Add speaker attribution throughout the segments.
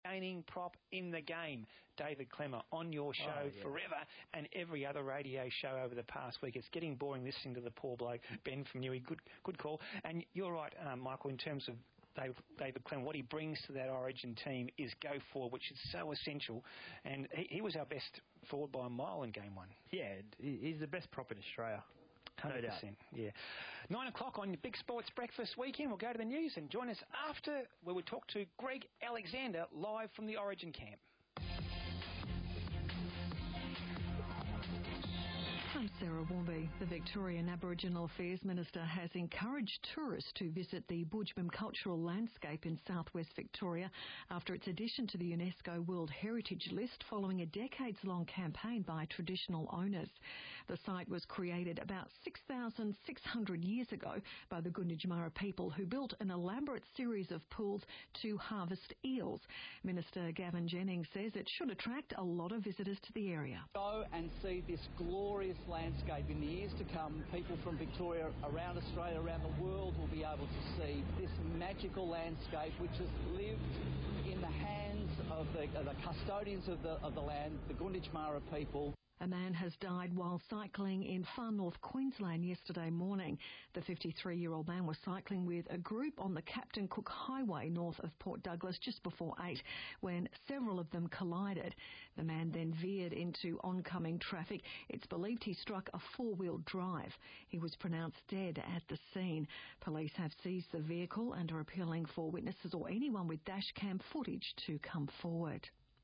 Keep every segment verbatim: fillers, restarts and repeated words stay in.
Speaker 1: entertaining prop in the game. David Klemmer on your show oh, yeah. forever and every other radio show over the past week. It's getting boring listening to the poor bloke, Ben from Newey. Good, good call. And you're right, um, Michael, in terms of David, David Klemmer, what he brings to that Origin team is go forward, which is so essential. And he, he was our best forward by a mile in game one.
Speaker 2: Yeah, he's the best prop in Australia.
Speaker 1: one hundred percent, yeah. Nine o'clock on your Big Sports Breakfast weekend. We'll go to the news and join us after where we talk to Greg Alexander live from the Origin camp.
Speaker 3: I'm Sarah Warmby. The Victorian Aboriginal Affairs Minister has encouraged tourists to visit the Boojbum cultural landscape in southwest Victoria after its addition to the UNESCO World Heritage List following a decades-long campaign by traditional owners. The site was created about six thousand six hundred years ago by the Gunditjmara people who built an elaborate series of pools to harvest eels. Minister Gavin Jennings says it should attract a lot of visitors to the area.
Speaker 4: Go and see this glorious landscape in the years to come. People from Victoria, around Australia, around the world will be able to see this magical landscape which has lived in the hands of the, of the custodians of the, of the land, the Gunditjmara people.
Speaker 3: A man has died while cycling in far north Queensland yesterday morning. The fifty-three-year-old man was cycling with a group on the Captain Cook Highway north of Port Douglas just before eight when several of them collided. The man then veered into oncoming traffic. It's believed he struck a four-wheel drive. He was pronounced dead at the scene. Police have seized the vehicle and are appealing for witnesses or anyone with dash cam footage to come forward.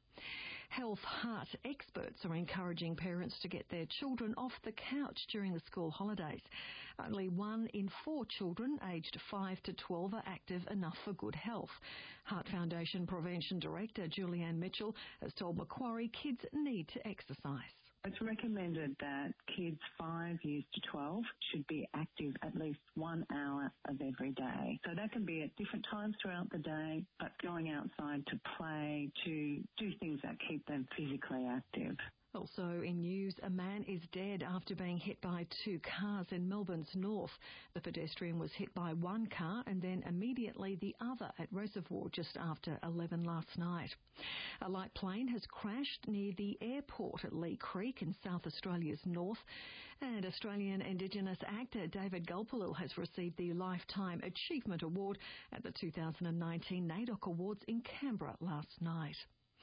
Speaker 3: Health heart experts are encouraging parents to get their children off the couch during the school holidays. Only one in four children aged five to twelve are active enough for good health. Heart Foundation Prevention Director Julianne Mitchell has told Macquarie kids need to exercise.
Speaker 5: It's recommended that kids five years to twelve should be active at least one hour of every day. So that can be at different times throughout the day, but going outside to play, to do things that keep them physically active.
Speaker 3: Also in news, a man is dead after being hit by two cars in Melbourne's north. The pedestrian was hit by one car and then immediately the other at Reservoir just after eleven last night. A light plane has crashed near the airport at Lee Creek in South Australia's north. And Australian Indigenous actor David Gulpilil has received the Lifetime Achievement Award at the two thousand nineteen NAIDOC Awards in Canberra last night.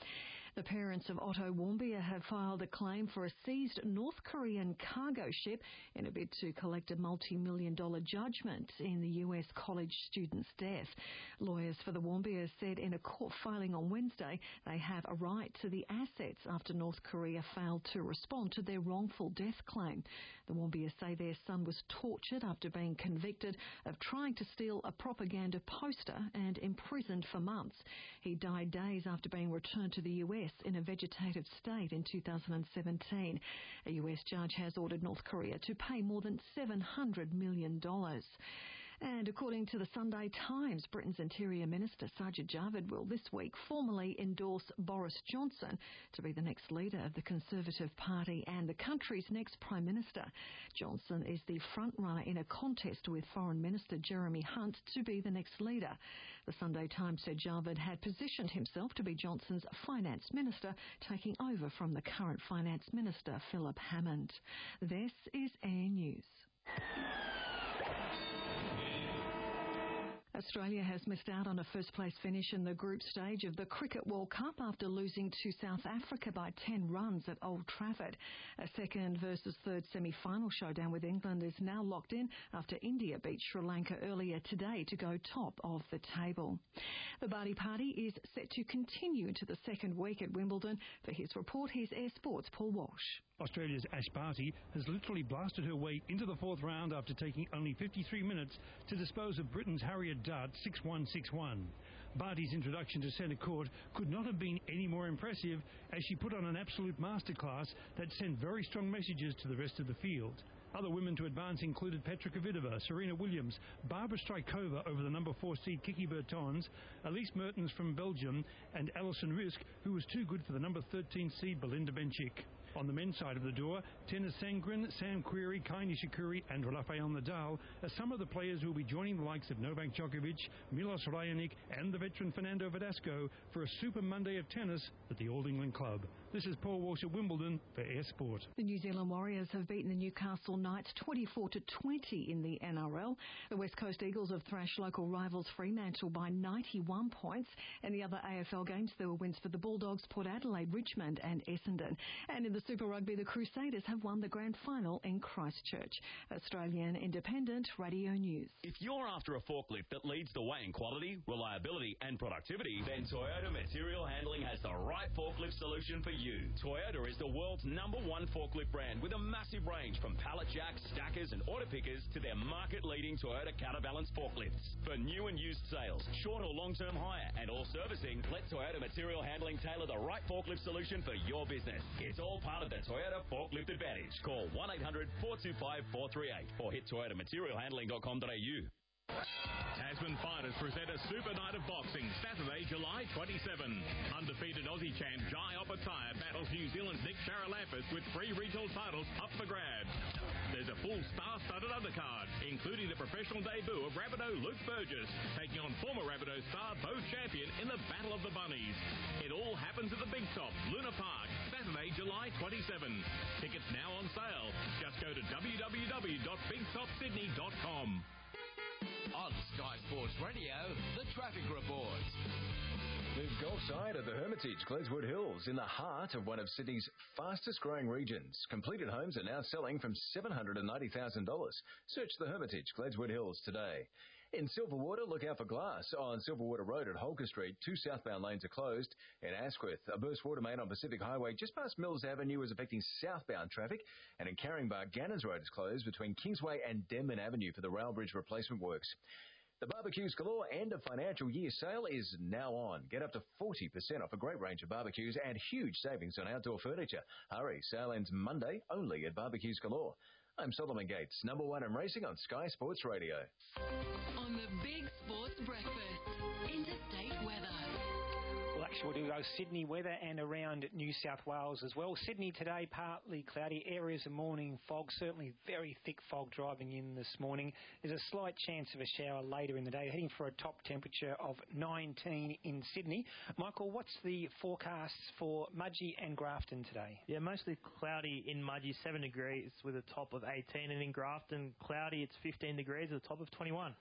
Speaker 3: The parents of Otto Warmbier have filed a claim for a seized North Korean cargo ship in a bid to collect a multi-million dollar judgment in the U S college student's death. Lawyers for the Warmbiers said in a court filing on Wednesday they have a right to the assets after North Korea failed to respond to their wrongful death claim. The Warmbiers say their son was tortured after being convicted of trying to steal a propaganda poster and imprisoned for months. He died days after being returned to the U S in a vegetative state in two thousand seventeen. A U S judge has ordered North Korea to pay more than seven hundred million dollars. And according to the Sunday Times, Britain's Interior Minister Sajid Javid will this week formally endorse Boris Johnson to be the next leader of the Conservative Party and the country's next Prime Minister. Johnson is the front-runner in a contest with Foreign Minister Jeremy Hunt to be the next leader. The Sunday Times said Javid had positioned himself to be Johnson's Finance Minister, taking over from the current Finance Minister, Philip Hammond. This is Air News. Australia has missed out on a first-place finish in the group stage of the Cricket World Cup after losing to South Africa by ten runs at Old Trafford. A second versus third semi-final showdown with England is now locked in after India beat Sri Lanka earlier today to go top of the table. The Barty Party is set to continue into the second week at Wimbledon. For his report, here's Air Sports' Paul Walsh.
Speaker 6: Australia's Ash Barty has literally blasted her way into the fourth round after taking only fifty-three minutes to dispose of Britain's Harriet Dart six one six one. Barty's introduction to centre court could not have been any more impressive as she put on an absolute masterclass that sent very strong messages to the rest of the field. Other women to advance included Petra Kvitova, Serena Williams, Barbara Strykova over the number four seed Kiki Bertens, Elise Mertens from Belgium, and Alison Risk, who was too good for the number thirteen seed Belinda Bencic. On the men's side of the door, Tennis Sangren, Sam Querrey, Kai Nishikori and Rafael Nadal are some of the players who will be joining the likes of Novak Djokovic, Milos Raonic and the veteran Fernando Verdasco for a Super Monday of tennis at the All England Club. This is Paul Walsh at Wimbledon for Air Sport.
Speaker 3: The New Zealand Warriors have beaten the Newcastle Knights twenty-four to twenty in the N R L. The West Coast Eagles have thrashed local rivals Fremantle by ninety-one points. In the other A F L games, there were wins for the Bulldogs, Port Adelaide, Richmond and Essendon. And in the Super Rugby, the Crusaders have won the grand final in Christchurch. Australian Independent Radio News.
Speaker 7: If you're after a forklift that leads the way in quality, reliability and productivity, then Toyota Material Handling has the right forklift solution for you. Toyota is the world's number one forklift brand with a massive range from pallet jacks, stackers and auto pickers to their market-leading Toyota counterbalance forklifts. For new and used sales, short or long-term hire and all servicing, let Toyota Material Handling tailor the right forklift solution for your business. It's all part of the Toyota Forklift Advantage. Call one eight hundred four two five four three eight or hit toyota material handling dot com dot a u.
Speaker 8: Tasman Fighters present a Super Night of Boxing, Saturday, July twenty-seventh. Undefeated Aussie champ Jai Opetaia battles New Zealand's Nick Charalampus with three regional titles up for grabs. There's a full star-studded undercard, including the professional debut of Rabbitoh Luke Burgess, taking on former Rabbitoh star Bo Champion in the Battle of the Bunnies. It all happens at the Big Top, Luna Park, Saturday, July twenty-seventh. Tickets now on sale. Just go to w w w dot big top sydney dot com.
Speaker 9: On Sky Sports Radio, the traffic report.
Speaker 10: The Gulf side of the Hermitage, Gledswood Hills, in the heart of one of Sydney's fastest growing regions. Completed homes are now selling from seven hundred ninety thousand dollars. Search the Hermitage, Gledswood Hills today. In Silverwater, look out for glass on Silverwater Road at Holker Street. Two southbound lanes are closed. In Asquith, a burst water main on Pacific Highway just past Mills Avenue is affecting southbound traffic. And in Caringbah, Ganners Road is closed between Kingsway and Denman Avenue for the rail bridge replacement works. The Barbecues Galore end of financial year sale is now on. Get up to forty percent off a great range of barbecues and huge savings on outdoor furniture. Hurry, sale ends Monday only at Barbecues Galore. I'm Solomon Gates, number one in racing on Sky Sports Radio.
Speaker 11: On the Big Sports Breakfast, interstate weather.
Speaker 1: Well, actually, we'll go Sydney weather and around New South Wales as well. Sydney today, partly cloudy. Areas of morning fog, certainly very thick fog driving in this morning. There's a slight chance of a shower later in the day, heading for a top temperature of nineteen in Sydney. Michael, what's the forecasts for Mudgee and Grafton today?
Speaker 2: Yeah, mostly cloudy in Mudgee, seven degrees with a top of eighteen, and in Grafton, cloudy, it's fifteen degrees with a top of twenty-one.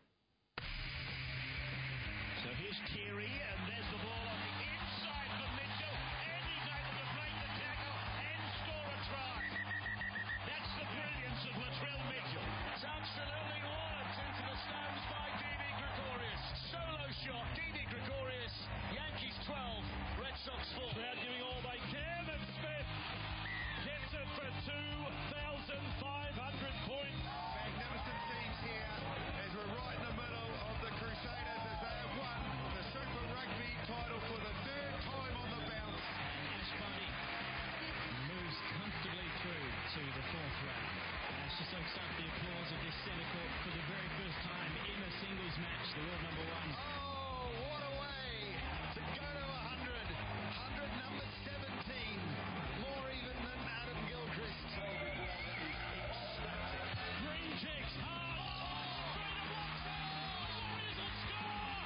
Speaker 12: So here's Keary, and there's the ball on the inside for Mitchell, and he's able to break the tackle and score a try. That's the brilliance of Latrell Mitchell. It's absolutely launched into the stones by Didi Gregorius. Solo shot, Didi Gregorius, Yankees twelve, Red Sox four. They're doing all they can, and Smith gets it for two thousand five hundred points.
Speaker 13: Magnificent scenes here as we're right in the middle of the Crusaders as they have won the Super Rugby title for the third time on the bounce.
Speaker 12: Ash Bundy moves comfortably through to the fourth round. Ash just soaks up the applause of this centre court for the very first time in a singles match, the world number one.
Speaker 13: Oh, what a way to go to one hundred. one hundred number seventeen. More even than Adam Gilchrist.
Speaker 12: Green kicks hard. Warriors will score.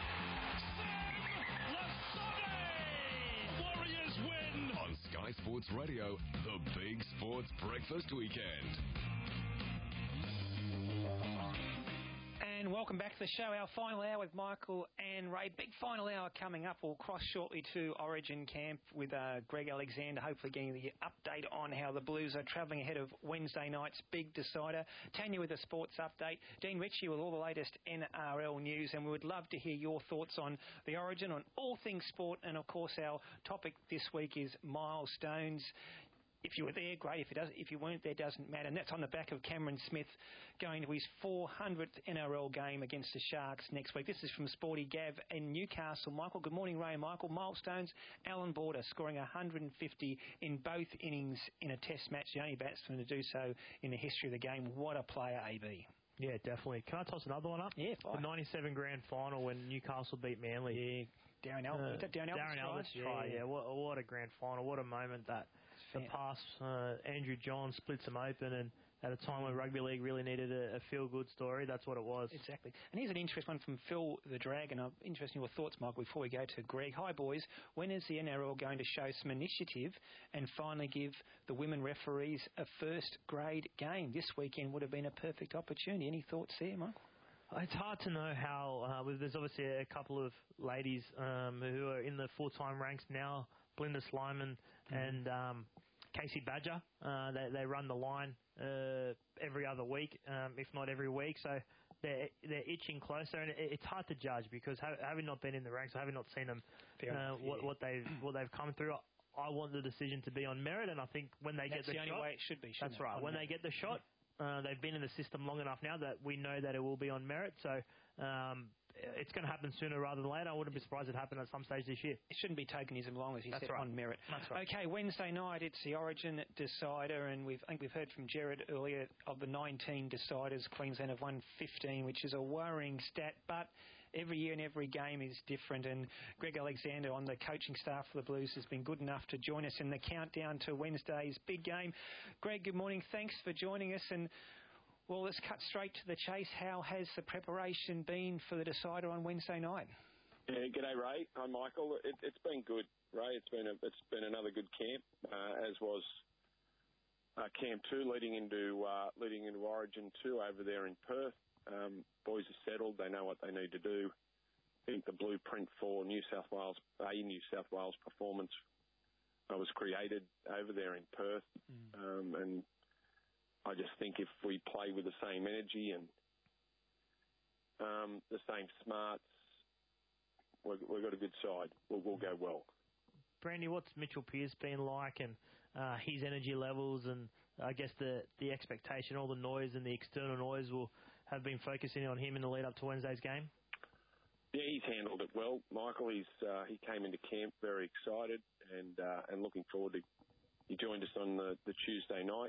Speaker 12: Sam Lasone. Warriors win.
Speaker 7: On Sky Sports Radio, the Big Sports Breakfast Weekend.
Speaker 1: And welcome back to the show, our final hour with Michael and Ray. Big final hour coming up. We'll cross shortly to Origin Camp with uh, Greg Alexander, hopefully getting the update on how the Blues are travelling ahead of Wednesday night's big decider. Tanya with a sports update. Dean Ritchie with all the latest N R L news, and we would love to hear your thoughts on the Origin, on all things sport, and of course our topic this week is milestones. If you were there, great. If it does, if you weren't there, doesn't matter. And that's on the back of Cameron Smith going to his four hundredth N R L game against the Sharks next week. This is from Sporty Gav in Newcastle. Michael, good morning, Ray and Michael. Milestones, Alan Border scoring one hundred fifty in both innings in a test match, the only batsman to do so in the history of the game. What a player, A B.
Speaker 2: Yeah, definitely. Can I toss another one up?
Speaker 1: Yeah, fine.
Speaker 2: The ninety-seven grand final when Newcastle beat Manly.
Speaker 1: Yeah, Darren Albert. Uh, Darren Albert's
Speaker 2: Darren Albert's try, yeah. yeah. What, what a grand final. What a moment that the pass, uh, Andrew John splits them open, and at a time when rugby league really needed a, a feel-good story, that's what it was.
Speaker 1: Exactly. And here's an interesting one from Phil the Dragon. I'm interested in your thoughts, Michael, before we go to Greg. Hi, boys. When is the N R L going to show some initiative and finally give the women referees a first-grade game? This weekend would have been a perfect opportunity. Any thoughts there, Michael?
Speaker 2: It's hard to know how. Uh, there's obviously a couple of ladies um, who are in the full-time ranks now, Belinda Slyman mm-hmm. and um, Casey Badger. Uh, they, they run the line uh, every other week, um, if not every week. So they're they're itching closer, and it, it's hard to judge because ha- having not been in the ranks, or having not seen them, uh, enough, what, yeah. what they've what they've come through. I want the decision to be on merit, and I think when they
Speaker 1: that's
Speaker 2: get the,
Speaker 1: the
Speaker 2: shot,
Speaker 1: only way it should be.
Speaker 2: That's right. When merit. they get the shot, uh, they've been in the system long enough now that we know that it will be on merit. So. Um, It's going to happen sooner rather than later. I wouldn't be surprised it happened at some stage this year.
Speaker 1: It shouldn't be taken as long as you
Speaker 2: That's
Speaker 1: said
Speaker 2: right.
Speaker 1: on merit.
Speaker 2: That's right.
Speaker 1: Okay, Wednesday night it's the Origin decider, and we've I think we've heard from Jared earlier of the nineteen deciders. Queensland have won fifteen, which is a worrying stat, but every year and every game is different. And Greg Alexander on the coaching staff for the Blues has been good enough to join us in the countdown to Wednesday's big game. Greg, good morning. Thanks for joining us. And well, let's cut straight to the chase. How has the preparation been for the decider on Wednesday night?
Speaker 14: Yeah, g'day, Ray. Hi, Michael. It, it's been good, Ray. It's been a, it's been another good camp, uh, as was uh, Camp Two, leading into uh, leading into Origin Two over there in Perth. Um, boys are settled. They know what they need to do. I think the blueprint for New South Wales, a New South Wales performance, uh, was created over there in Perth, mm. um, and. I just think if we play with the same energy and um, the same smarts, we've, we've got a good side. We'll, we'll go well.
Speaker 2: Brandy, what's Mitchell Pearce been like, and uh, his energy levels, and I guess the, the expectation, all the noise and the external noise will have been focusing on him in the lead up to Wednesday's game?
Speaker 14: Yeah, he's handled it well, Michael. He's uh, he came into camp very excited and uh, and looking forward to. He joined us on the, the Tuesday night.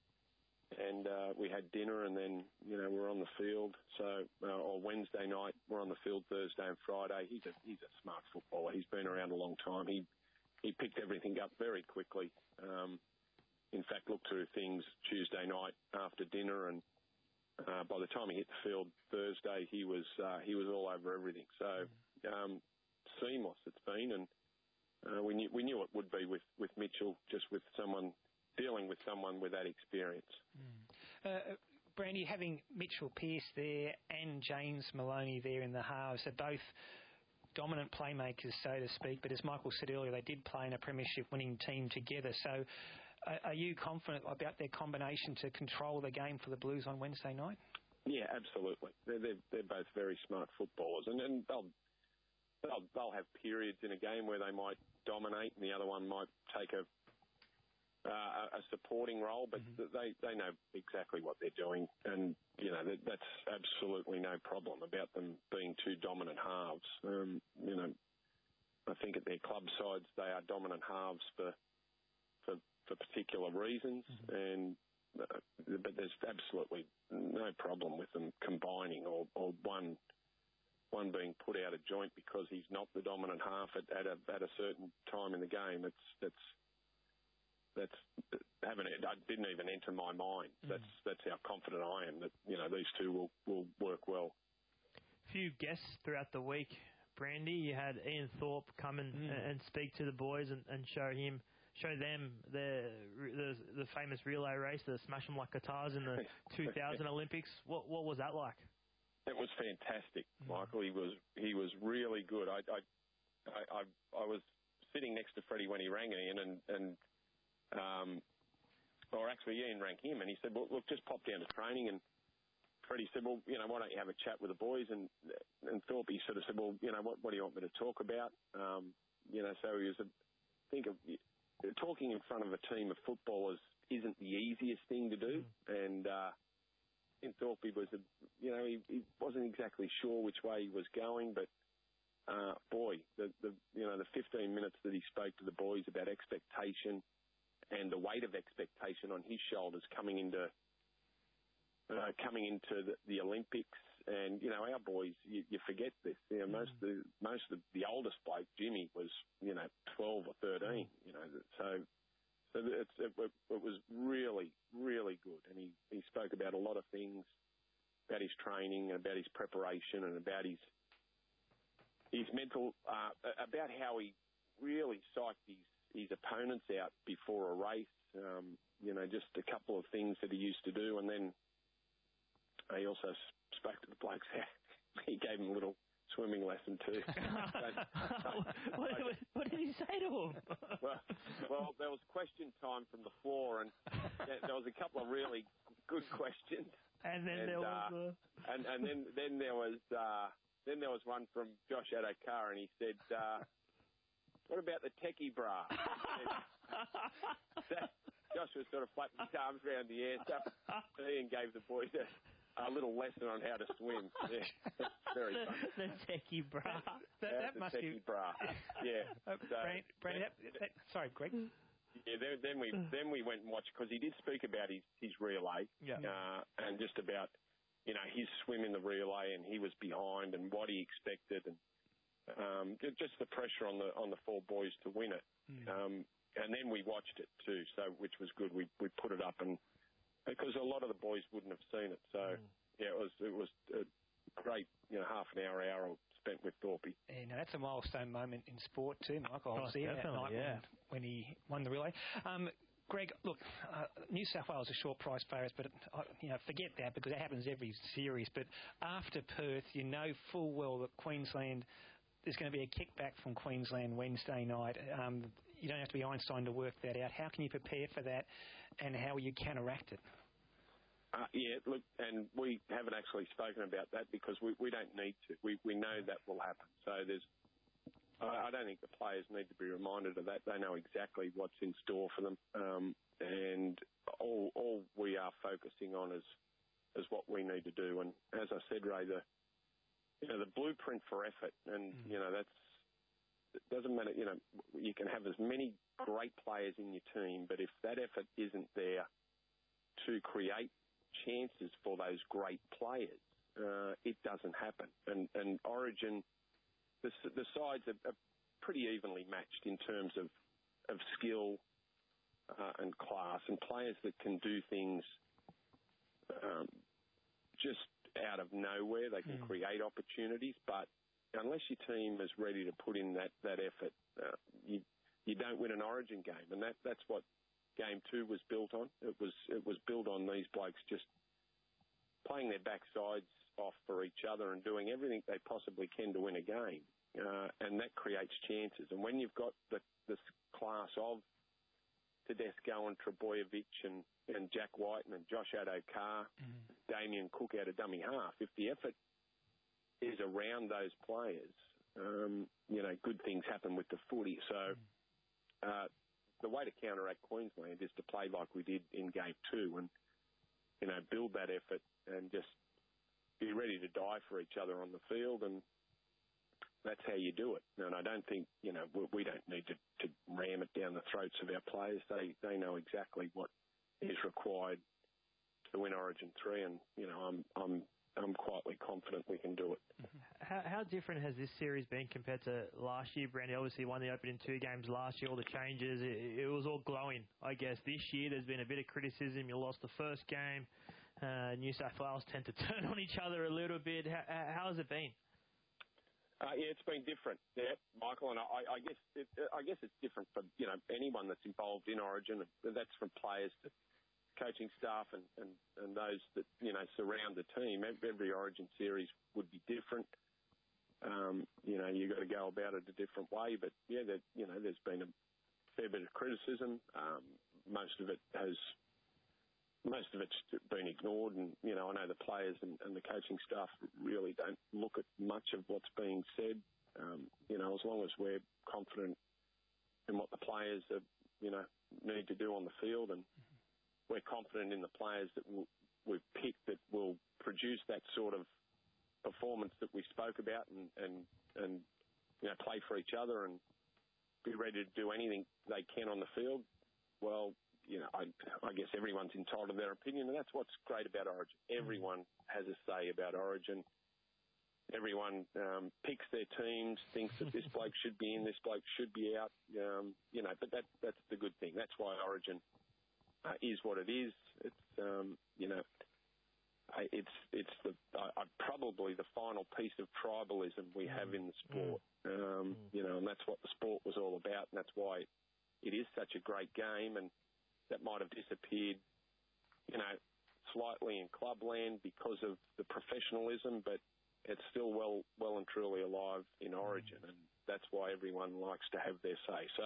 Speaker 14: And uh, we had dinner, and then, you know, we're on the field. So, uh, or Wednesday night, we're on the field Thursday and Friday. He's a he's a smart footballer. He's been around a long time. He he picked everything up very quickly. Um, in fact, looked through things Tuesday night after dinner, and uh, by the time he hit the field Thursday, he was uh, he was all over everything. So um, seamless it's been, and uh, we knew we knew it would be with, with Mitchell, just with someone. Dealing with someone with that experience.
Speaker 1: Mm. Uh, Brandy, having Mitchell Pearce there and James Maloney there in the halves, they're both dominant playmakers, so to speak, but as Michael said earlier, they did play in a premiership winning team together. So uh, are you confident about their combination to control the game for the Blues on Wednesday night?
Speaker 14: Yeah, absolutely. They're, they're, they're both very smart footballers, and, and they'll, they'll, they'll have periods in a game where they might dominate and the other one might take a Uh, a supporting role, but mm-hmm. they, they know exactly what they're doing, and you know that, that's absolutely no problem about them being two dominant halves. Um, you know, I think at their club sides they are dominant halves for for, for particular reasons, mm-hmm. and uh, but there's absolutely no problem with them combining or, or one one being put out of joint because he's not the dominant half at, at a at a certain time in the game. It's that's That's haven't I didn't even enter my mind. Mm. That's that's how confident I am that you know these two will, will work well.
Speaker 2: Few guests throughout the week, Brandy. You had Ian Thorpe come and, mm. and speak to the boys and, and show him, show them the, the the famous relay race, the Smash 'em Like Guitars in the two thousand Olympics. What what was that like?
Speaker 14: It was fantastic, mm. Michael. He was he was really good. I I I, I was sitting next to Freddie when he rang Ian and and. Um, or actually, Ian rang him, and he said, well, look, just pop down to training. And Freddie said, well, you know, why don't you have a chat with the boys? And and Thorpe sort of said, well, you know, what, what do you want me to talk about? Um, you know, so he was, a, think of talking in front of a team of footballers isn't the easiest thing to do. Mm. And uh, in Thorpe was, a, you know, he, he wasn't exactly sure which way he was going, but uh, boy, the, the you know the fifteen minutes that he spoke to the boys about expectation. And the weight of expectation on his shoulders coming into uh, coming into the, the Olympics, and you know our boys, you, you forget this. You know, mm. most of the most of the, the oldest bloke, Jimmy, was you know twelve or thirteen. You know, so so it's, it, it was really, really good. And he, he spoke about a lot of things, about his training, about his preparation, and about his his mental, uh, about how he really psyched his, his opponents out before a race. Um, you know, just a couple of things that he used to do. And then he also spoke to the blokes. He gave them a little swimming lesson too.
Speaker 2: what, what, what did he say to him?
Speaker 14: well, well, there was question time from the floor, and there was a couple of really good questions.
Speaker 2: And then and, there was,
Speaker 14: uh,
Speaker 2: uh...
Speaker 14: and and then then there was uh, then there was one from Josh Addo-Carr, and he said, uh, "What about the techie bra?" so, Josh was sort of flapping his arms around the air, stuff, and gave the boys a, a little lesson on how to swim. Yeah, very
Speaker 2: the,
Speaker 14: fun.
Speaker 2: The techie bra.
Speaker 1: That, that
Speaker 14: the
Speaker 1: must
Speaker 14: techie
Speaker 1: be
Speaker 14: bra. Yeah.
Speaker 1: Uh,
Speaker 14: so,
Speaker 1: Brand, Brand, that, that, sorry, Greg.
Speaker 14: Yeah, then, then we then we went and watched, because he did speak about his, his relay,
Speaker 1: yeah.
Speaker 14: uh, and just about, you know, his swim in the relay, and he was behind, and what he expected, and um, just the pressure on the on the four boys to win it.
Speaker 1: Mm.
Speaker 14: Um, and then we watched it too, so which was good. We we put it up, and because a lot of the boys wouldn't have seen it, so mm. yeah, it was it was a great, you know, half an hour hour spent with Thorpe.
Speaker 1: Yeah, no, that's a milestone moment in sport too, Michael. I was
Speaker 2: oh,
Speaker 1: there that night
Speaker 2: yeah.
Speaker 1: when, when he won the relay. Um, Greg, look, uh, New South Wales are short price favourites, but uh, you know, forget that because that happens every series. But after Perth, you know full well that Queensland, there's going to be a kickback from Queensland Wednesday night. Um, you don't have to be Einstein to work that out. How can you prepare for that, and how will you counteract it?
Speaker 14: Uh, yeah, look, and we haven't actually spoken about that because we, we don't need to. We we know that will happen. So there's, I, I don't think the players need to be reminded of that. They know exactly what's in store for them, um, and all all we are focusing on is is what we need to do. And as I said, Ray, the you know the blueprint for effort, and mm. you know that's it doesn't matter. You know, you can have as many great players in your team, but if that effort isn't there to create chances for those great players, uh, it doesn't happen. And, and Origin, the, the sides are, are pretty evenly matched in terms of, of skill uh, and class, and players that can do things um, just out of nowhere. They can mm. create opportunities, but unless your team is ready to put in that, that effort, uh, you, you don't win an Origin game. And that, that's what Game two was built on. It was it was built on these blokes just playing their backsides off for each other and doing everything they possibly can to win a game, uh, and that creates chances. And when you've got the this class of Tedesco and Trebojevic and, and Jack Whiten and Josh Addo-Carr, mm. Damien Cook out of dummy half, if the effort is around those players, um, you know, good things happen with the footy. So. Uh, The way to counteract Queensland is to play like we did in Game Two, and you know, build that effort and just be ready to die for each other on the field, and that's how you do it. And I don't think you know we, we don't need to, to ram it down the throats of our players. They they know exactly what is required to win Origin three, and you know, I'm I'm I'm quietly confident we can do it.
Speaker 2: How, how different has this series been compared to last year, Brandy? Obviously won the opening two games last year, all the changes, it, it was all glowing, I guess. This year there's been a bit of criticism. You lost the first game. Uh, New South Wales tend to turn on each other a little bit. How, how has it been?
Speaker 14: Uh, yeah, it's been different, yeah, Michael, and I, I guess it, I guess it's different for you know anyone that's involved in Origin. That's from players to coaching staff and, and, and those that, you know, surround the team. Every Origin series would be different. Um, you know, you've got to go about it a different way. But, yeah, that you know, there's been a fair bit of criticism. Um, most of it has, most of it's been ignored. And, you know, I know the players and, and the coaching staff really don't look at much of what's being said. Um, you know, as long as we're confident in what the players, are, you know, need to do on the field, and we're confident in the players that we'll, we've picked that will produce that sort of performance that we spoke about, and, and, and you know, play for each other and be ready to do anything they can on the field. Well, you know, I, I guess everyone's entitled to their opinion, and that's what's great about Origin. Everyone has a say about Origin. everyone um, picks their teams, thinks that this bloke should be in, this bloke should be out. Um, you know, but that that's the good thing. That's why Origin uh, is what it is. It's um, you know, it's it's the uh, probably the final piece of tribalism we mm. have in the sport. Mm. Um, mm. You know, and that's what the sport was all about, and that's why it is such a great game. And that might have disappeared, you know, slightly in clubland because of the professionalism, but it's still well well and truly alive in Origin, and that's why everyone likes to have their say. So,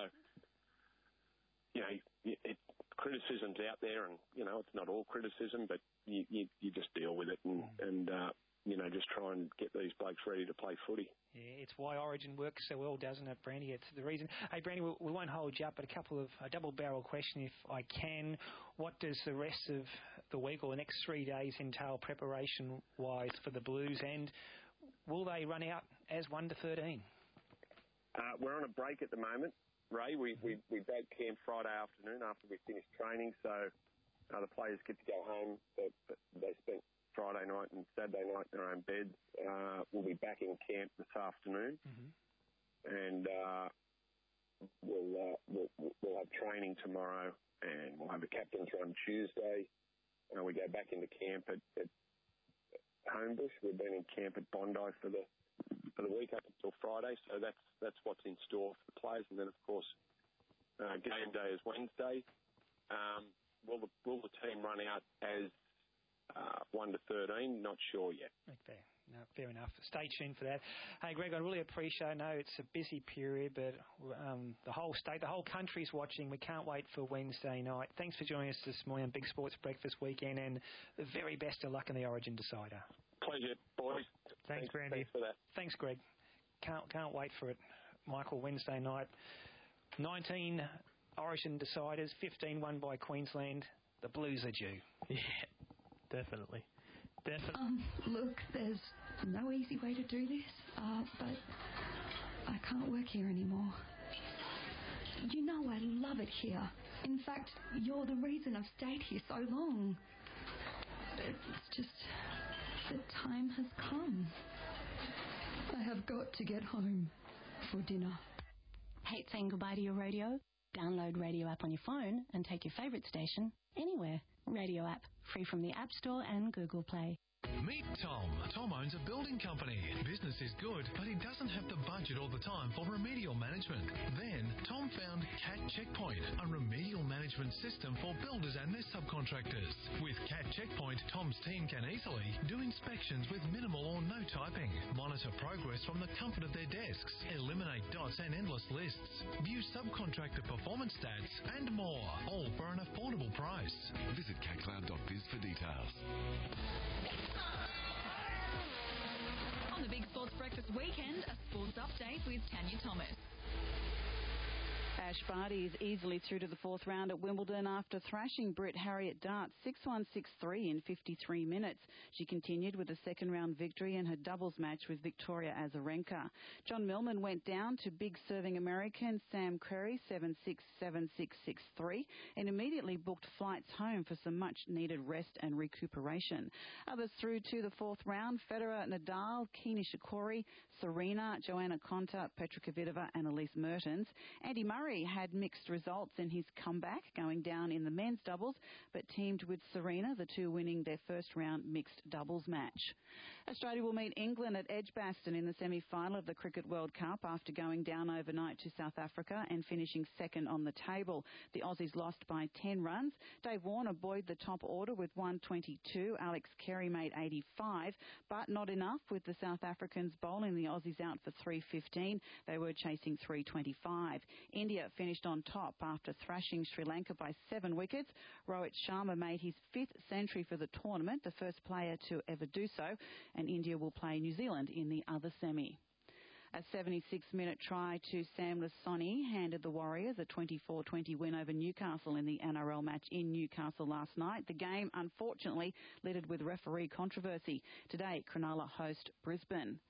Speaker 14: you know, it, it, criticism's out there, and, you know, it's not all criticism, but you, you, you just deal with it and, and uh, you know, just try and get these blokes ready to play footy.
Speaker 1: Yeah, it's why Origin works so well, doesn't it, Brandy? It's the reason. Hey, Brandy, we, we won't hold you up, but a couple of a double-barrel question, if I can. What does the rest of the week or the next three days entail preparation-wise for the Blues, and will they run out as one to thirteen?
Speaker 14: Uh, we're on a break at the moment, Ray. We mm-hmm. we, we broke camp Friday afternoon after we finished training, so uh, the players get to go home. They, they spent Friday night and Saturday night in their own beds. Uh, we'll be back in camp this afternoon, mm-hmm. and uh, we'll, uh, we'll we'll have training tomorrow, and we'll have a captain's run Tuesday. Uh, we go back into camp at, at Homebush. We've been in camp at Bondi for the for the week up until Friday, so that's that's what's in store for the players. And then, of course, uh, game day is Wednesday. Um, will the will the team run out as uh, one to thirteen? Not sure yet.
Speaker 1: Okay. No, fair enough. Stay tuned for that. Hey, Greg, I really appreciate it. I know it's a busy period, but um, the whole state, the whole country's watching. We can't wait for Wednesday night. Thanks for joining us this morning on Big Sports Breakfast Weekend, and the very best of luck in the Origin Decider.
Speaker 14: Pleasure, boys.
Speaker 1: Thanks,
Speaker 14: thanks
Speaker 1: Brandy.
Speaker 14: Thanks for that.
Speaker 1: Thanks, Greg. Can't can't wait for it, Michael. Wednesday night, nineteen Origin Deciders, fifteen won by Queensland. The Blues are due.
Speaker 2: Yeah, definitely. Definitely.
Speaker 15: Um, look, there's no easy way to do this, uh, but I can't work here anymore. You know I love it here. In fact, you're the reason I've stayed here so long. It's just the time has come. I have got to get home for dinner.
Speaker 16: Hate saying goodbye to your radio? Download Radio App on your phone and take your favourite station anywhere. Radio App, free from the App Store and Google Play.
Speaker 17: Meet Tom. Tom owns a building company. Business is good, but he doesn't have the budget all the time for remedial management. Then, Tom found Cat Checkpoint, a remedial management system for builders and their subcontractors. With Cat Checkpoint, Tom's team can easily do inspections with minimal or no typing, monitor progress from the comfort of their desks, eliminate dots and endless lists, view subcontractor performance stats, and more, all for an affordable price.
Speaker 18: Visit cat cloud dot biz for details.
Speaker 11: On the Big Sports Breakfast Weekend, a sports update with Tanya Thomas.
Speaker 19: Ash Barty is easily through to the fourth round at Wimbledon after thrashing Brit Harriet Dart six one six three in fifty-three minutes. She continued with a second round victory in her doubles match with Victoria Azarenka. John Millman went down to big serving American Sam Querrey seven six, seven six six three and immediately booked flights home for some much needed rest and recuperation. Others through to the fourth round: Federer, Nadal, Kei Nishikori, Serena, Joanna Konta, Petra Kvitova and Elise Mertens. Andy Murray had mixed results in his comeback, going down in the men's doubles, but teamed with Serena, the two winning their first round mixed doubles match. Australia will meet England at Edgbaston in the semi-final of the Cricket World Cup after going down overnight to South Africa and finishing second on the table. The Aussies lost by ten runs. Dave Warner buoyed the top order with one twenty-two. Alex Carey made eighty-five, but not enough with the South Africans bowling the Aussies out for three fifteen. They were chasing three twenty-five. India finished on top after thrashing Sri Lanka by seven wickets. Rohit Sharma made his fifth century for the tournament, the first player to ever do so, and India will play New Zealand in the other semi. A seventy-six minute try to Sam Lasoni handed the Warriors a twenty-four twenty win over Newcastle in the N R L match in Newcastle last night. The game, unfortunately, littered with referee controversy. Today, Cronulla host Brisbane.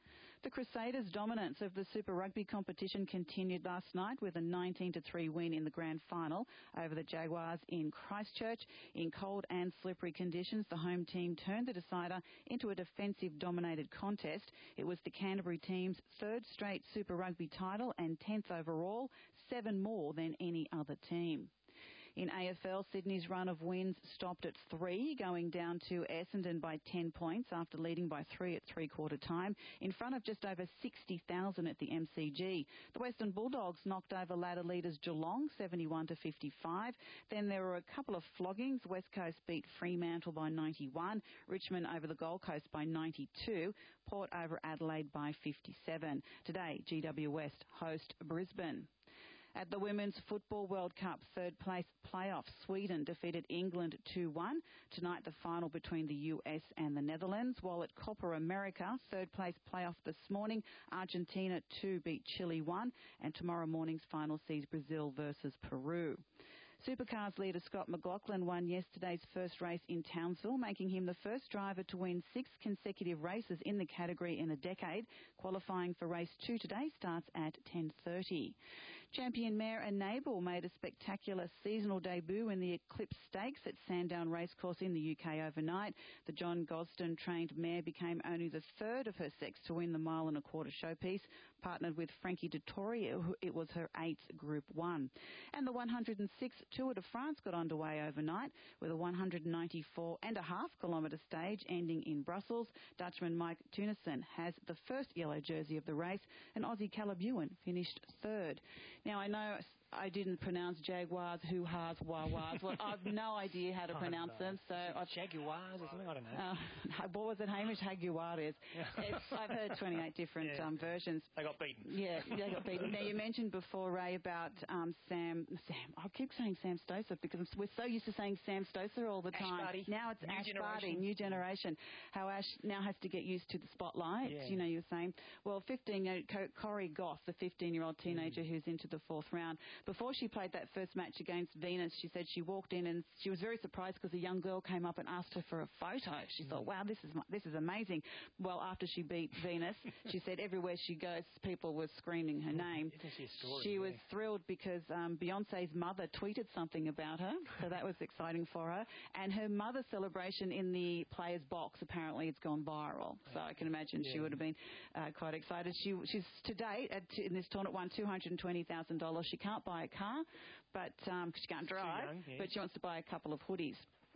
Speaker 19: The Crusaders' dominance of the Super Rugby competition continued last night with a nineteen to three win in the grand final over the Jaguars in Christchurch. In cold and slippery conditions, the home team turned the decider into a defensive-dominated contest. It was the Canterbury team's third straight Super Rugby title and tenth overall, seven more than any other team. In A F L, Sydney's run of wins stopped at three, going down to Essendon by ten points after leading by three at three-quarter time, in front of just over sixty thousand at the M C G. The Western Bulldogs knocked over ladder leaders Geelong seventy-one to fifty-five. Then there were a couple of floggings. West Coast beat Fremantle by ninety-one, Richmond over the Gold Coast by ninety-two, Port over Adelaide by fifty-seven. Today, G W West host Brisbane. At the Women's Football World Cup third place playoff, Sweden defeated England two one. Tonight, the final between the U S and the Netherlands. While at Copa America, third place playoff this morning, Argentina two beat Chile one. And tomorrow morning's final sees Brazil versus Peru. Supercars leader Scott McLaughlin won yesterday's first race in Townsville, making him the first driver to win six consecutive races in the category in a decade. Qualifying for race two today starts at ten thirty. Champion mare Enable made a spectacular seasonal debut in the Eclipse Stakes at Sandown Racecourse in the U K overnight. The John Gosden-trained mare became only the third of her sex to win the mile and a quarter showpiece. Partnered with Frankie Dettori, it was her eighth Group one. And the one hundred sixth Tour de France got underway overnight with a one hundred ninety-four and a half kilometre stage ending in Brussels. Dutchman Mike Teunissen has the first yellow jersey of the race, and Aussie Caleb Ewan finished third. Now, I know I didn't pronounce Jaguars, hoo-ha's, wah-wahs. Well, I've no idea how to
Speaker 1: Oh,
Speaker 19: pronounce
Speaker 1: no.
Speaker 19: them. So I've,
Speaker 1: Jaguars or something? I don't know.
Speaker 19: uh, what was it, Hamish? Jaguares. It's, I've heard twenty-eight different
Speaker 1: Yeah.
Speaker 19: um, versions.
Speaker 1: They got beaten.
Speaker 19: Yeah, they got beaten. Now, you mentioned before, Ray, about um, Sam. Sam. I keep saying Sam Stosur because we're so used to saying Sam Stosur all the
Speaker 1: Ash
Speaker 19: time.
Speaker 1: Barty.
Speaker 19: Now it's
Speaker 1: New
Speaker 19: Ash
Speaker 1: generation.
Speaker 19: Barty, new generation. How Ash now has to get used to the spotlight.
Speaker 1: Yeah.
Speaker 19: You know, you were saying. Well, fifteen, you know, Co- Corey Goff, the fifteen-year-old teenager
Speaker 1: Mm.
Speaker 19: who's into the fourth round. Before she played that first match against Venus, she said she walked in and she was very surprised because a young girl came up and asked her for a photo. She
Speaker 1: Mm.
Speaker 19: thought, wow, this is this is amazing. Well, after she beat Venus, she said everywhere she goes, people were screaming her name.
Speaker 1: Isn't she a story?
Speaker 19: She was
Speaker 1: Yeah.
Speaker 19: thrilled because um, Beyonce's mother tweeted something about her, so that was exciting for her. And her mother's celebration in the players' box, apparently it's gone viral. So I can imagine she
Speaker 1: Yeah.
Speaker 19: would have been uh, quite excited. She She's to date, at, in this tournament, won two hundred twenty thousand dollars. She can't buy a car, but um, 'cause she can't drive,
Speaker 1: young, yeah.
Speaker 19: but she wants to buy a couple of hoodies.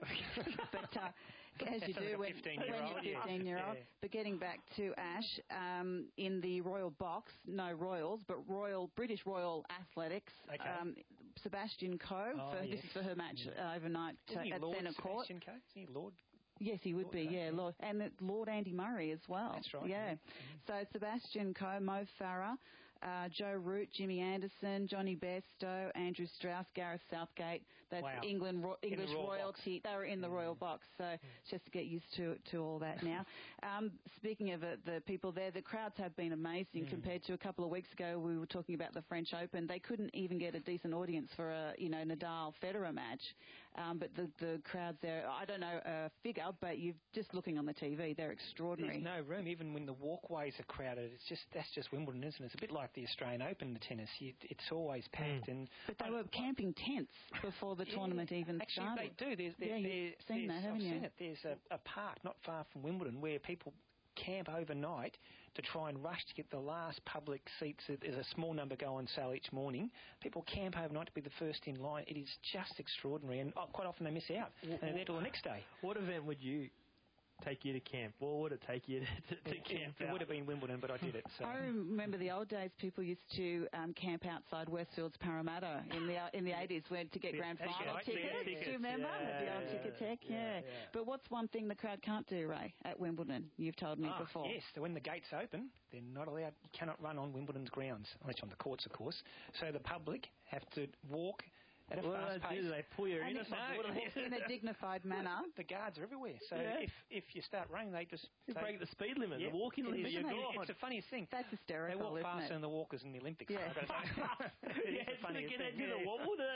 Speaker 19: but uh, as you
Speaker 1: Sounds
Speaker 19: do
Speaker 1: like a
Speaker 19: when,
Speaker 1: fifteen-year-old,
Speaker 19: when you're
Speaker 1: yeah.
Speaker 19: fifteen-year-old.
Speaker 1: Yeah.
Speaker 19: But getting back to Ash, um, in the Royal Box, no Royals, but Royal British Royal Athletics,
Speaker 1: Okay.
Speaker 19: um, Sebastian Coe,
Speaker 1: Oh,
Speaker 19: for,
Speaker 1: yes.
Speaker 19: this is for her match uh, overnight
Speaker 1: Isn't
Speaker 19: uh,
Speaker 1: he
Speaker 19: at
Speaker 1: Lord
Speaker 19: Centre Court.
Speaker 1: Sebastian Coe? Isn't he Lord?
Speaker 19: Yes, he would
Speaker 1: Lord
Speaker 19: be,
Speaker 1: Coe,
Speaker 19: yeah.
Speaker 1: yeah.
Speaker 19: Lord, and uh, Lord Andy Murray as well.
Speaker 1: That's right,
Speaker 19: Yeah.
Speaker 1: yeah.
Speaker 19: So Sebastian Coe, Mo Farah, uh, Joe Root, Jimmy Anderson, Johnny Bairstow, Andrew Strauss, Gareth Southgate. That's
Speaker 1: Wow.
Speaker 19: England ro-
Speaker 1: In the
Speaker 19: English
Speaker 1: Royal
Speaker 19: royalty. They were in the Royal Box, so just to get used to to all that now. Um, speaking of it, the people there, the crowds have been amazing
Speaker 1: Mm.
Speaker 19: compared to a couple of weeks ago. We were talking about the French Open. They couldn't even get a decent audience for a you know Nadal Federer match, um, but the the crowds there. I don't know a figure, but you're just looking on the T V. They're extraordinary.
Speaker 1: There's no room, even when the walkways are crowded. It's just that's just Wimbledon, isn't it? It's a bit like the Australian Open, the tennis. You, it's always packed, and
Speaker 19: But they were camping tents before the
Speaker 1: Yeah,
Speaker 19: tournament even
Speaker 1: actually
Speaker 19: started.
Speaker 1: they do. There's, there,
Speaker 19: yeah,
Speaker 1: there,
Speaker 19: you've seen
Speaker 1: there's-
Speaker 19: that, haven't
Speaker 1: I've
Speaker 19: you?
Speaker 1: seen it. There's a, a park not far from Wimbledon where people camp overnight to try and rush to get the last public seats. There's a small number go on sale each morning. People camp overnight to be the first in line. It is just extraordinary, and uh, quite often they miss out, and they're there till the next day.
Speaker 2: What event would you take you to camp? What would it take you to, to, to camp
Speaker 1: It
Speaker 2: out?
Speaker 1: would have been Wimbledon, but I did it. So.
Speaker 19: I remember the old days. People used to um, camp outside Westfield's Parramatta in the in the eighties, where to get grand
Speaker 1: That's
Speaker 19: final
Speaker 1: right,
Speaker 19: tickets.
Speaker 1: yeah,
Speaker 19: Do
Speaker 1: tickets,
Speaker 19: you remember
Speaker 1: yeah,
Speaker 19: the old
Speaker 1: yeah,
Speaker 19: ticket tech?
Speaker 2: yeah,
Speaker 19: Yeah.
Speaker 2: yeah.
Speaker 19: But what's one thing the crowd can't do, Ray, at Wimbledon? You've told me
Speaker 1: Ah,
Speaker 19: before.
Speaker 1: Yes, so when the gates open, they're not allowed. You cannot run on Wimbledon's grounds, unless on the courts, of course. So the public have to walk at a
Speaker 2: What do
Speaker 1: fast
Speaker 2: they
Speaker 1: pace.
Speaker 2: do? Do they pull you in
Speaker 19: And
Speaker 2: or
Speaker 19: it-
Speaker 2: something?
Speaker 1: No.
Speaker 2: What do they
Speaker 19: In a dignified manner.
Speaker 1: The guards are everywhere. So
Speaker 2: Yeah.
Speaker 1: if if you start running, they just
Speaker 2: You
Speaker 1: say-
Speaker 2: break the speed limit,
Speaker 1: Yeah.
Speaker 2: the walking
Speaker 1: It's-
Speaker 2: limit,
Speaker 1: isn't
Speaker 2: you're
Speaker 1: it?
Speaker 2: gone.
Speaker 1: It's the funniest thing.
Speaker 19: That's
Speaker 1: They
Speaker 19: hysterical,
Speaker 1: walk
Speaker 19: isn't
Speaker 1: faster
Speaker 19: it?
Speaker 1: than the walkers in the Olympics.
Speaker 19: Yeah.
Speaker 1: I don't know. It is
Speaker 2: Yeah,
Speaker 1: the
Speaker 2: do they
Speaker 1: funniest
Speaker 2: get
Speaker 1: thing.
Speaker 2: out, do the
Speaker 1: Yeah.
Speaker 2: wobble? Do they do the wobble?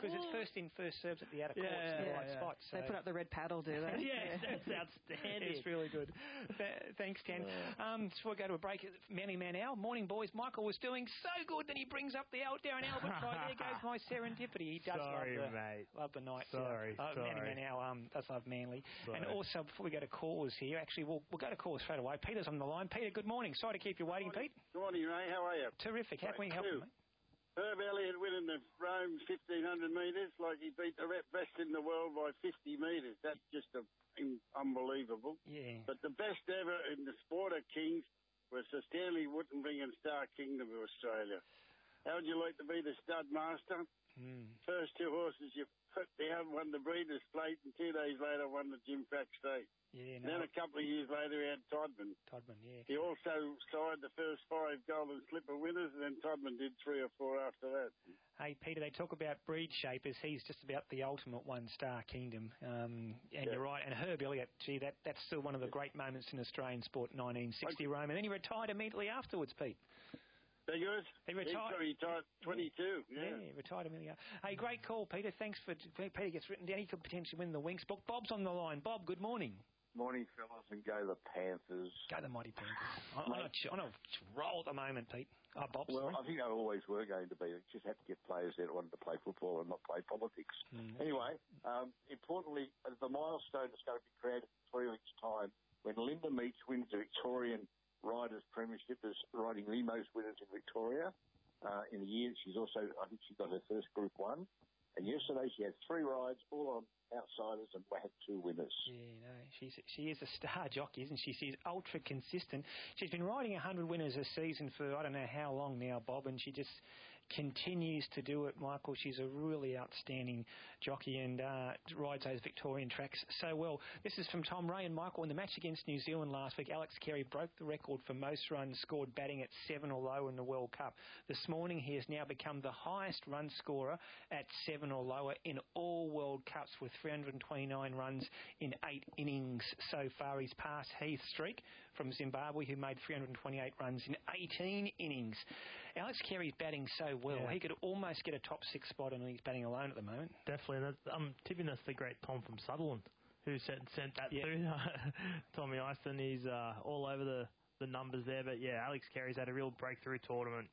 Speaker 1: Because it's first in, first serves at the outer courts
Speaker 19: Yeah,
Speaker 1: in the
Speaker 19: yeah,
Speaker 1: right
Speaker 19: yeah.
Speaker 1: spot. So.
Speaker 19: They put up the red paddle, do they?
Speaker 2: yes, that's outstanding.
Speaker 1: It's really good. Th- thanks, Ken. Um, before we go to a break, Manly Man Al. Morning, boys. Michael was doing so good that he brings up the Al- Darren Albert try. There goes my serendipity. He does
Speaker 2: Sorry,
Speaker 1: love the,
Speaker 2: mate.
Speaker 1: love the Knights.
Speaker 2: Sorry,
Speaker 1: uh,
Speaker 2: sorry.
Speaker 1: Manly Man Al um, does love Manly.
Speaker 2: Sorry.
Speaker 1: And also, before we go to callers here, actually, we'll, we'll go to callers straight away. Peter's on the line. Peter, good morning. Sorry to keep you waiting, Pete.
Speaker 20: Good morning, Ray. How are you?
Speaker 1: Terrific. How can we help you, mate?
Speaker 20: Herb Elliott winning the Rome fifteen hundred metres like he beat the best in the world by fifty metres. That's just a, in, unbelievable.
Speaker 1: Yeah.
Speaker 20: But the best ever in the sport of kings was the Stanley Wittenbring and Star Kingdom of Australia. How would you like to be the stud master?
Speaker 1: Mm.
Speaker 20: First two horses you put down won the Breeders' Plate, and two days later won the Jim Crack State.
Speaker 1: Yeah,
Speaker 20: And
Speaker 1: no.
Speaker 20: then a couple of years later he had Todman.
Speaker 1: Todman, yeah.
Speaker 20: He also signed the first five Golden Slipper winners, and then Todman did three or four after that.
Speaker 1: Hey, Peter, they talk about breed shapers. He's just about the ultimate one-star kingdom. Um, and
Speaker 20: Yeah.
Speaker 1: you're right. And Herb Elliott, gee, that, that's still one of the great moments in Australian sport, nineteen sixty Rome. And then he retired immediately afterwards, Pete.
Speaker 20: Very good.
Speaker 1: He retired.
Speaker 20: He retired twenty-two. Yeah.
Speaker 1: Yeah, he retired immediately. Hey, great call, Peter. Thanks for... Peter gets written down. He could potentially win the Winx book. Bob's on the line. Bob, good morning.
Speaker 21: Morning, fellas, and go the Panthers.
Speaker 1: Go the mighty Panthers. On, on, a, on a roll at the moment, Pete. Oh, Bob,
Speaker 21: Well,
Speaker 1: sorry.
Speaker 21: I think they always were going to be. They just had to get players there that wanted to play football and not play politics.
Speaker 1: Mm.
Speaker 21: Anyway, um, importantly, the milestone is going to be created in three weeks' time when Linda Meach wins the Victorian Riders' Premiership as riding the most winners in Victoria uh, in a year. She's also, I think she got her first Group One. And yesterday she had three rides, all on outsiders, and we had two winners.
Speaker 1: Yeah, no, she's she is a star jockey, isn't she? She's ultra consistent. She's been riding one hundred winners a season for I don't know how long now, Bob, and she just continues to do it, Michael. She's a really outstanding jockey and uh, rides those Victorian tracks so well. This is from Tom Ray and Michael. In the match against New Zealand last week, Alex Carey broke the record for most runs scored batting at seven or lower in the World Cup. This morning, he has now become the highest run scorer at seven or lower in all World Cups with three hundred twenty-nine runs in eight innings so far. He's passed Heath Streak from Zimbabwe, who made three hundred twenty-eight runs in eighteen innings. Alex Carey's batting so well.
Speaker 2: Yeah.
Speaker 1: He could almost get a top six spot, and he's batting alone at the moment.
Speaker 2: Definitely. That's, I'm tipping that's the great Tom from Sutherland who sent, sent that
Speaker 1: Yeah.
Speaker 2: through. Tommy Eiston, he's uh, all over the, the numbers there. But, yeah, Alex Carey's had a real breakthrough tournament.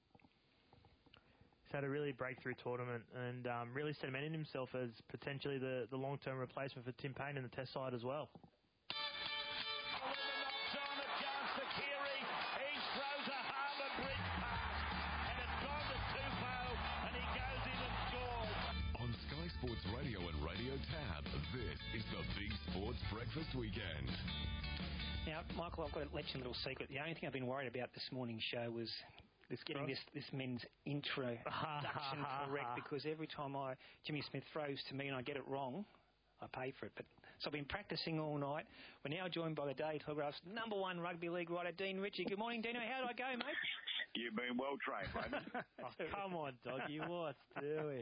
Speaker 2: He's had a really breakthrough tournament and um, really cemented himself as potentially the, the long-term replacement for Tim Payne in the Test side as well.
Speaker 18: On Sky Sports Radio and Radio Tab, this is the Big Sports Breakfast Weekend.
Speaker 1: Now, Michael, I've got to let you a little secret. The only thing I've been worried about this morning's show was this getting this, this men's introduction correct, because every time I Jimmy Smith throws to me and I get it wrong, I pay for it. But so I've been practicing all night. We're now joined by the Daily Telegraph's number one rugby league writer, Dean Ritchie. Good morning, Dino. How do I go, mate?
Speaker 22: You've been well trained, mate.
Speaker 2: Oh, come on, doggy. What's doing?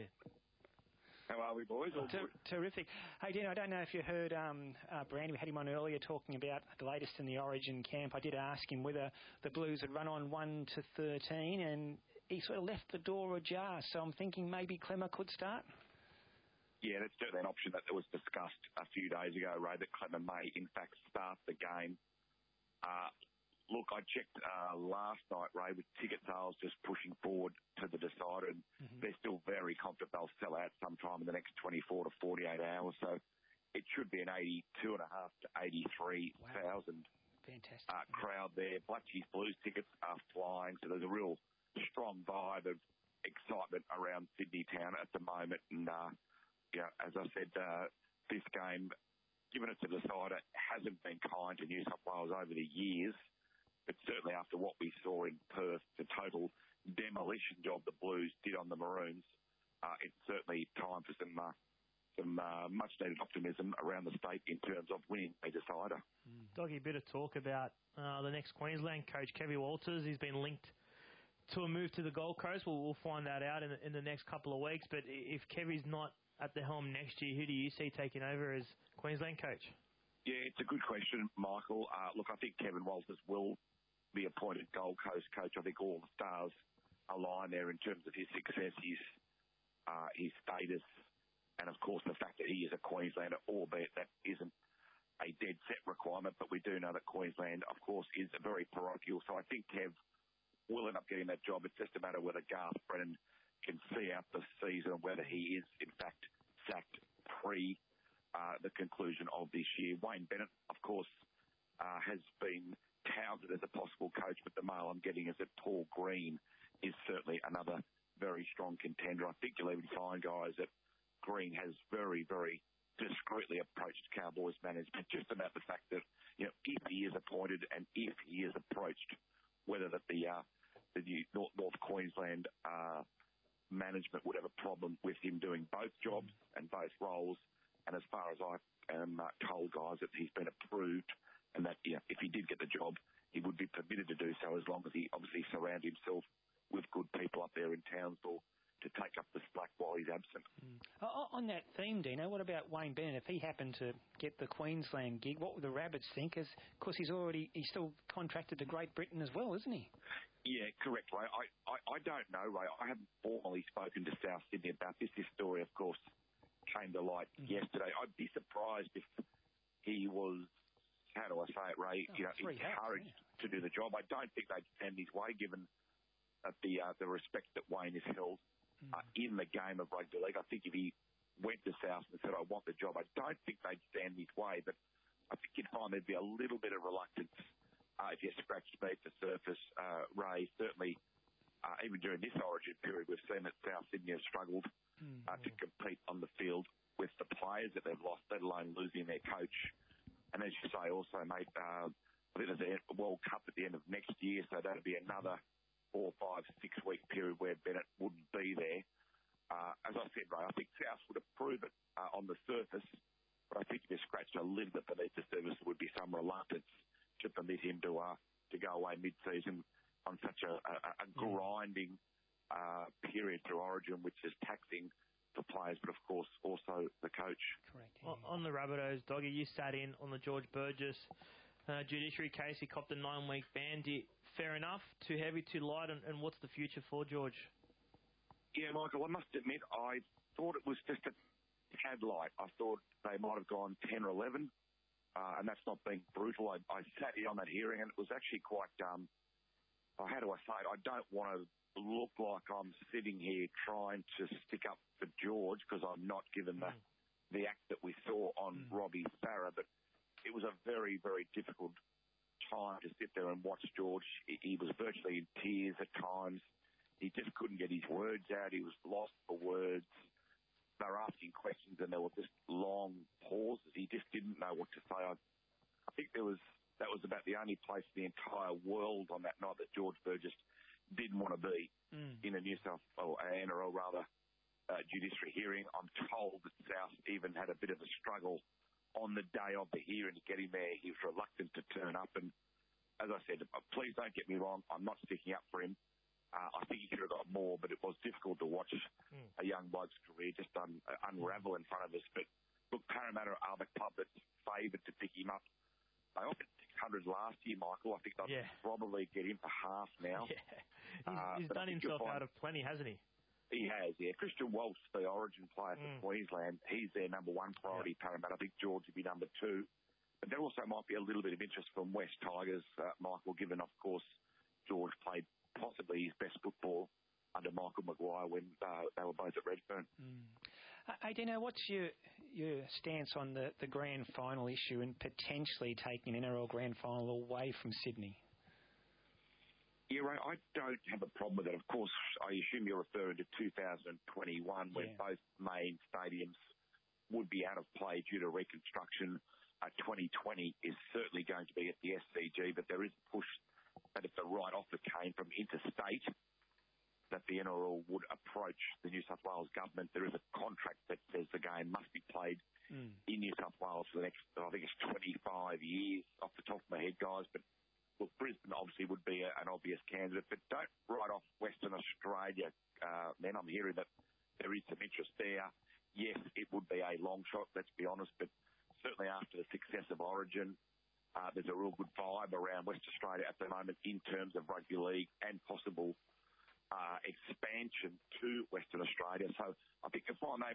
Speaker 22: How are we, boys? All
Speaker 1: Ter-
Speaker 22: good?
Speaker 1: terrific. Hey, Dino, I don't know if you heard um, uh, Brandy. We had him on earlier talking about the latest in the Origin camp. I did ask him whether the Blues had run on one to thirteen, and he sort of left the door ajar. So I'm thinking maybe Clemmer could start.
Speaker 22: Yeah, that's certainly an option that was discussed a few days ago, Ray, that Clemmer may, in fact, start the game. Uh, look, I checked uh, last night, Ray, with ticket sales just pushing forward to the decider, and mm-hmm. they're still very confident they'll sell out sometime in the next twenty-four to forty-eight hours. So it should be an eighty-two and a half to eighty-three thousand
Speaker 1: Fantastic.
Speaker 22: uh, crowd there. Black Cheese Blues tickets are flying, so there's a real strong vibe of excitement around Sydney town at the moment. And uh, yeah, as I said, uh, this game, given it's a decider, hasn't been kind to New South Wales over the years. But certainly after what we saw in Perth, the total demolition job the Blues did on the Maroons, uh, it's certainly time for some uh, some uh, much-needed optimism around the state in terms of winning a decider.
Speaker 2: Mm. Doggy, a bit of talk about uh, the next Queensland coach, Kevin Walters. He's been linked to a move to the Gold Coast. We'll, we'll find that out in, in the next couple of weeks. But if Kevin's not at the helm next year, who do you see taking over as Queensland coach?
Speaker 22: Yeah, it's a good question, Michael. Uh, look, I think Kevin Walters will be appointed Gold Coast coach. I think all the stars align there in terms of his success, his uh, his status and of course the fact that he is a Queenslander, albeit that isn't a dead set requirement, but we do know that Queensland, of course, is very parochial. So I think Kev will end up getting that job. It's just a matter of whether Garth Brennan can see out the season, whether he is, in fact, sacked pre uh, the conclusion of this year. Wayne Bennett, of course, uh, has been touted as a possible coach, but the mail I'm getting is that Paul Green is certainly another very strong contender. I think you'll even find, guys, that Green has very, very discreetly approached Cowboys management just about the fact that, you know, if he is appointed and if he is approached, whether that the uh, the new North, North Queensland uh, management would have a problem with him doing both jobs and both roles. And as far as I am uh, told, guys, that he's been approved and that, yeah, if he did get the job, he would be permitted to do so as long as he obviously surround himself with good people up there in Townsville to take up the slack while he's absent.
Speaker 1: Mm. Oh, on that theme, Dino, what about Wayne Bennett? If he happened to get the Queensland gig, what would the Rabbits think? Of course, he's already he's still contracted to Great Britain as well, isn't he?
Speaker 22: Yeah, correct, Ray. I, I, I don't know, Ray. I haven't formally spoken to South Sydney about this. This story, of course, came to light mm-hmm. yesterday. I'd be surprised if he was, how do I say it, Ray, oh, you know, encouraged yeah. to do the job. I don't think they'd stand his way, given uh, the uh, the respect that Wayne has held Uh, in the game of rugby league. I think if he went to South and said, I want the job, I don't think they'd stand his way, but I think you'd find there'd be a little bit of reluctance uh, if you scratched beneath the surface, uh, Ray. Certainly, uh, even during this origin period, we've seen that South Sydney has struggled mm-hmm. uh, to compete on the field with the players that they've lost, let alone losing their coach. And as you say also, mate, uh, I think there's a World Cup at the end of next year, so that'll be another four, five, six-week period where Bennett wouldn't be there. Uh, as I said, Ray, I think South would approve it uh, on the surface, but I think if you scratched a little bit beneath the surface, there would be some reluctance to permit him to uh, to go away mid-season on such a, a, a grinding uh, period through Origin, which is taxing for players, but of course also the coach.
Speaker 1: Correct.
Speaker 2: On, on the Rabbitohs, Doggy, you sat in on the George Burgess uh, judiciary case. He copped a nine-week ban. Do you, fair enough? Too heavy, too light? And, and what's the future for George?
Speaker 22: Yeah, Michael, I must admit, I thought it was just a tad light. I thought they might have gone ten or eleven, uh, and that's not being brutal. I, I sat in on that hearing, and it was actually quite, um, how do I say it? I don't want to look like I'm sitting here trying to stick up for George because I'm not given the, the act that we saw on mm. Robbie Farah, but it was a very, very difficult time to sit there and watch George. He was virtually in tears at times. He just couldn't get his words out. He was lost for words. They were asking questions and there were just long pauses. He just didn't know what to say. I, I think there was that was about the only place in the entire world on that night that George Burgess didn't want to be mm. in a New South or N R L rather uh, judiciary hearing. I'm told that South even had a bit of a struggle on the day of the hearing to get him there. He was reluctant to turn up, and as I said, please don't get me wrong, I'm not sticking up for him. Uh, I think he could have got more, but it was difficult to watch mm. a young bloke's career just un- unravel in front of us. But look, Parramatta are the club that's favoured to pick him up. They offered six hundred last year, Michael. I think they'll yeah. probably get him for half now.
Speaker 2: Yeah. He's, uh, he's done himself out of plenty, hasn't he?
Speaker 22: He has, yeah. Christian Walsh, the Origin player for mm. Queensland, he's their number one priority, yeah. Parramatta. I think George would be number two. But there also might be a little bit of interest from West Tigers, uh, Michael, given, of course, George played possibly his best football under Michael Maguire when uh, they were both at Redfern.
Speaker 1: Mm. Hey, Dino, what's your your stance on the, the grand final issue and potentially taking an N R L grand final away from Sydney?
Speaker 22: Yeah, Ray, I don't have a problem with it. Of course, I assume you're referring to two thousand twenty-one, when yeah. both main stadiums would be out of play due to reconstruction. Uh, twenty twenty is certainly going to be at the S C G, but there is a push that if the right offer came from interstate, that the N R L would approach the New South Wales government. There is a contract that says the game must be played mm. in New South Wales for the next, I think it's twenty-five years off the top of my head, guys, but look, Brisbane obviously would be a, an obvious candidate, but don't write off Western Australia, uh, man. I'm hearing that there is some interest there. Yes, it would be a long shot, let's be honest, but certainly after the success of Origin, uh, there's a real good vibe around West Australia at the moment in terms of rugby league and possible uh, expansion to Western Australia. So I think you'll find they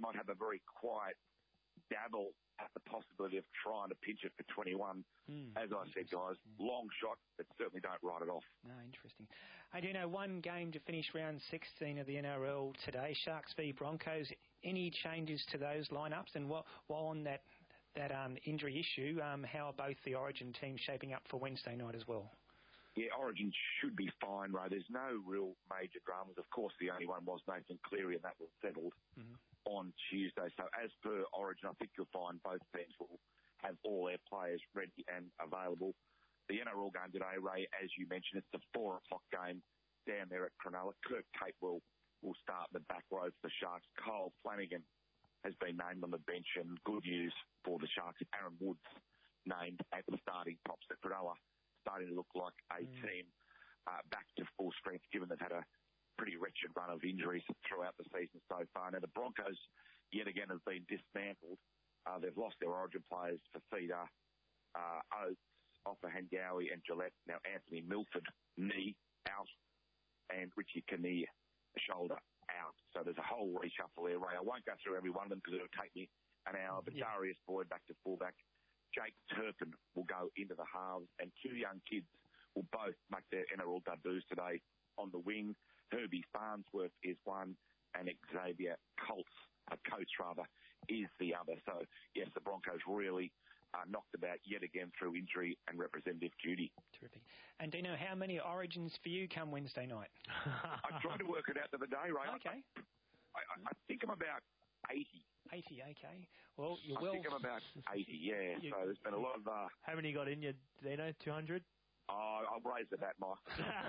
Speaker 22: might have a very quiet dabble at the possibility of trying to pinch it for twenty-one.
Speaker 1: Mm,
Speaker 22: As I said, guys, yeah. long shot, but certainly don't write it off.
Speaker 1: No, interesting. I do know one game to finish round sixteen of the N R L today, Sharks v Broncos. Any changes to those lineups? And while, while on that that um, injury issue, um, how are both the Origin teams shaping up for Wednesday night as well?
Speaker 22: Yeah, Origin should be fine, Ray. There's no real major dramas. Of course, the only one was Nathan Cleary, and that was settled mm-hmm. on Tuesday. So as per Origin, I think you'll find both teams will have all their players ready and available. The N R L game today, Ray, as you mentioned, it's a four o'clock game down there at Cronulla. Kirk Tate will, will start the back row for the Sharks. Kyle Flanagan has been named on the bench, and good news for the Sharks. Aaron Woods named at the starting tops at Cronulla, starting to look like a mm. team uh, back to full strength, given they've had a pretty wretched run of injuries throughout the season so far. Now, the Broncos, yet again, have been dismantled. Uh, they've lost their Origin players for Fafita, uh, Oates, Offa Hangawi and Gillette. Now, Anthony Milford, knee, out, and Richie Kinnear, shoulder, out. So there's a whole reshuffle there, Ray. I won't go through every one of them because it'll take me an hour, but yeah. Darius Boyd back to fullback. Jake Turpin will go into the halves, and two young kids will both make their N R L debuts today on the wing. Herbie Farnsworth is one, and Xavier Colts, a Coates rather, is the other. So, yes, the Broncos really are knocked about yet again through injury and representative duty.
Speaker 1: Terrific. And Dino, how many Origins for you come Wednesday night?
Speaker 22: I tried to work it out the other day, Ray.
Speaker 1: Okay.
Speaker 22: I, I, I think I'm about eighty.
Speaker 1: eighty, okay. Well, you're
Speaker 22: I
Speaker 1: well...
Speaker 22: think I'm about eighty, yeah. You, so there's been a lot of... Uh,
Speaker 2: how many you got in you, Dino? two hundred?
Speaker 22: Oh, I'll raise the bat, Mike.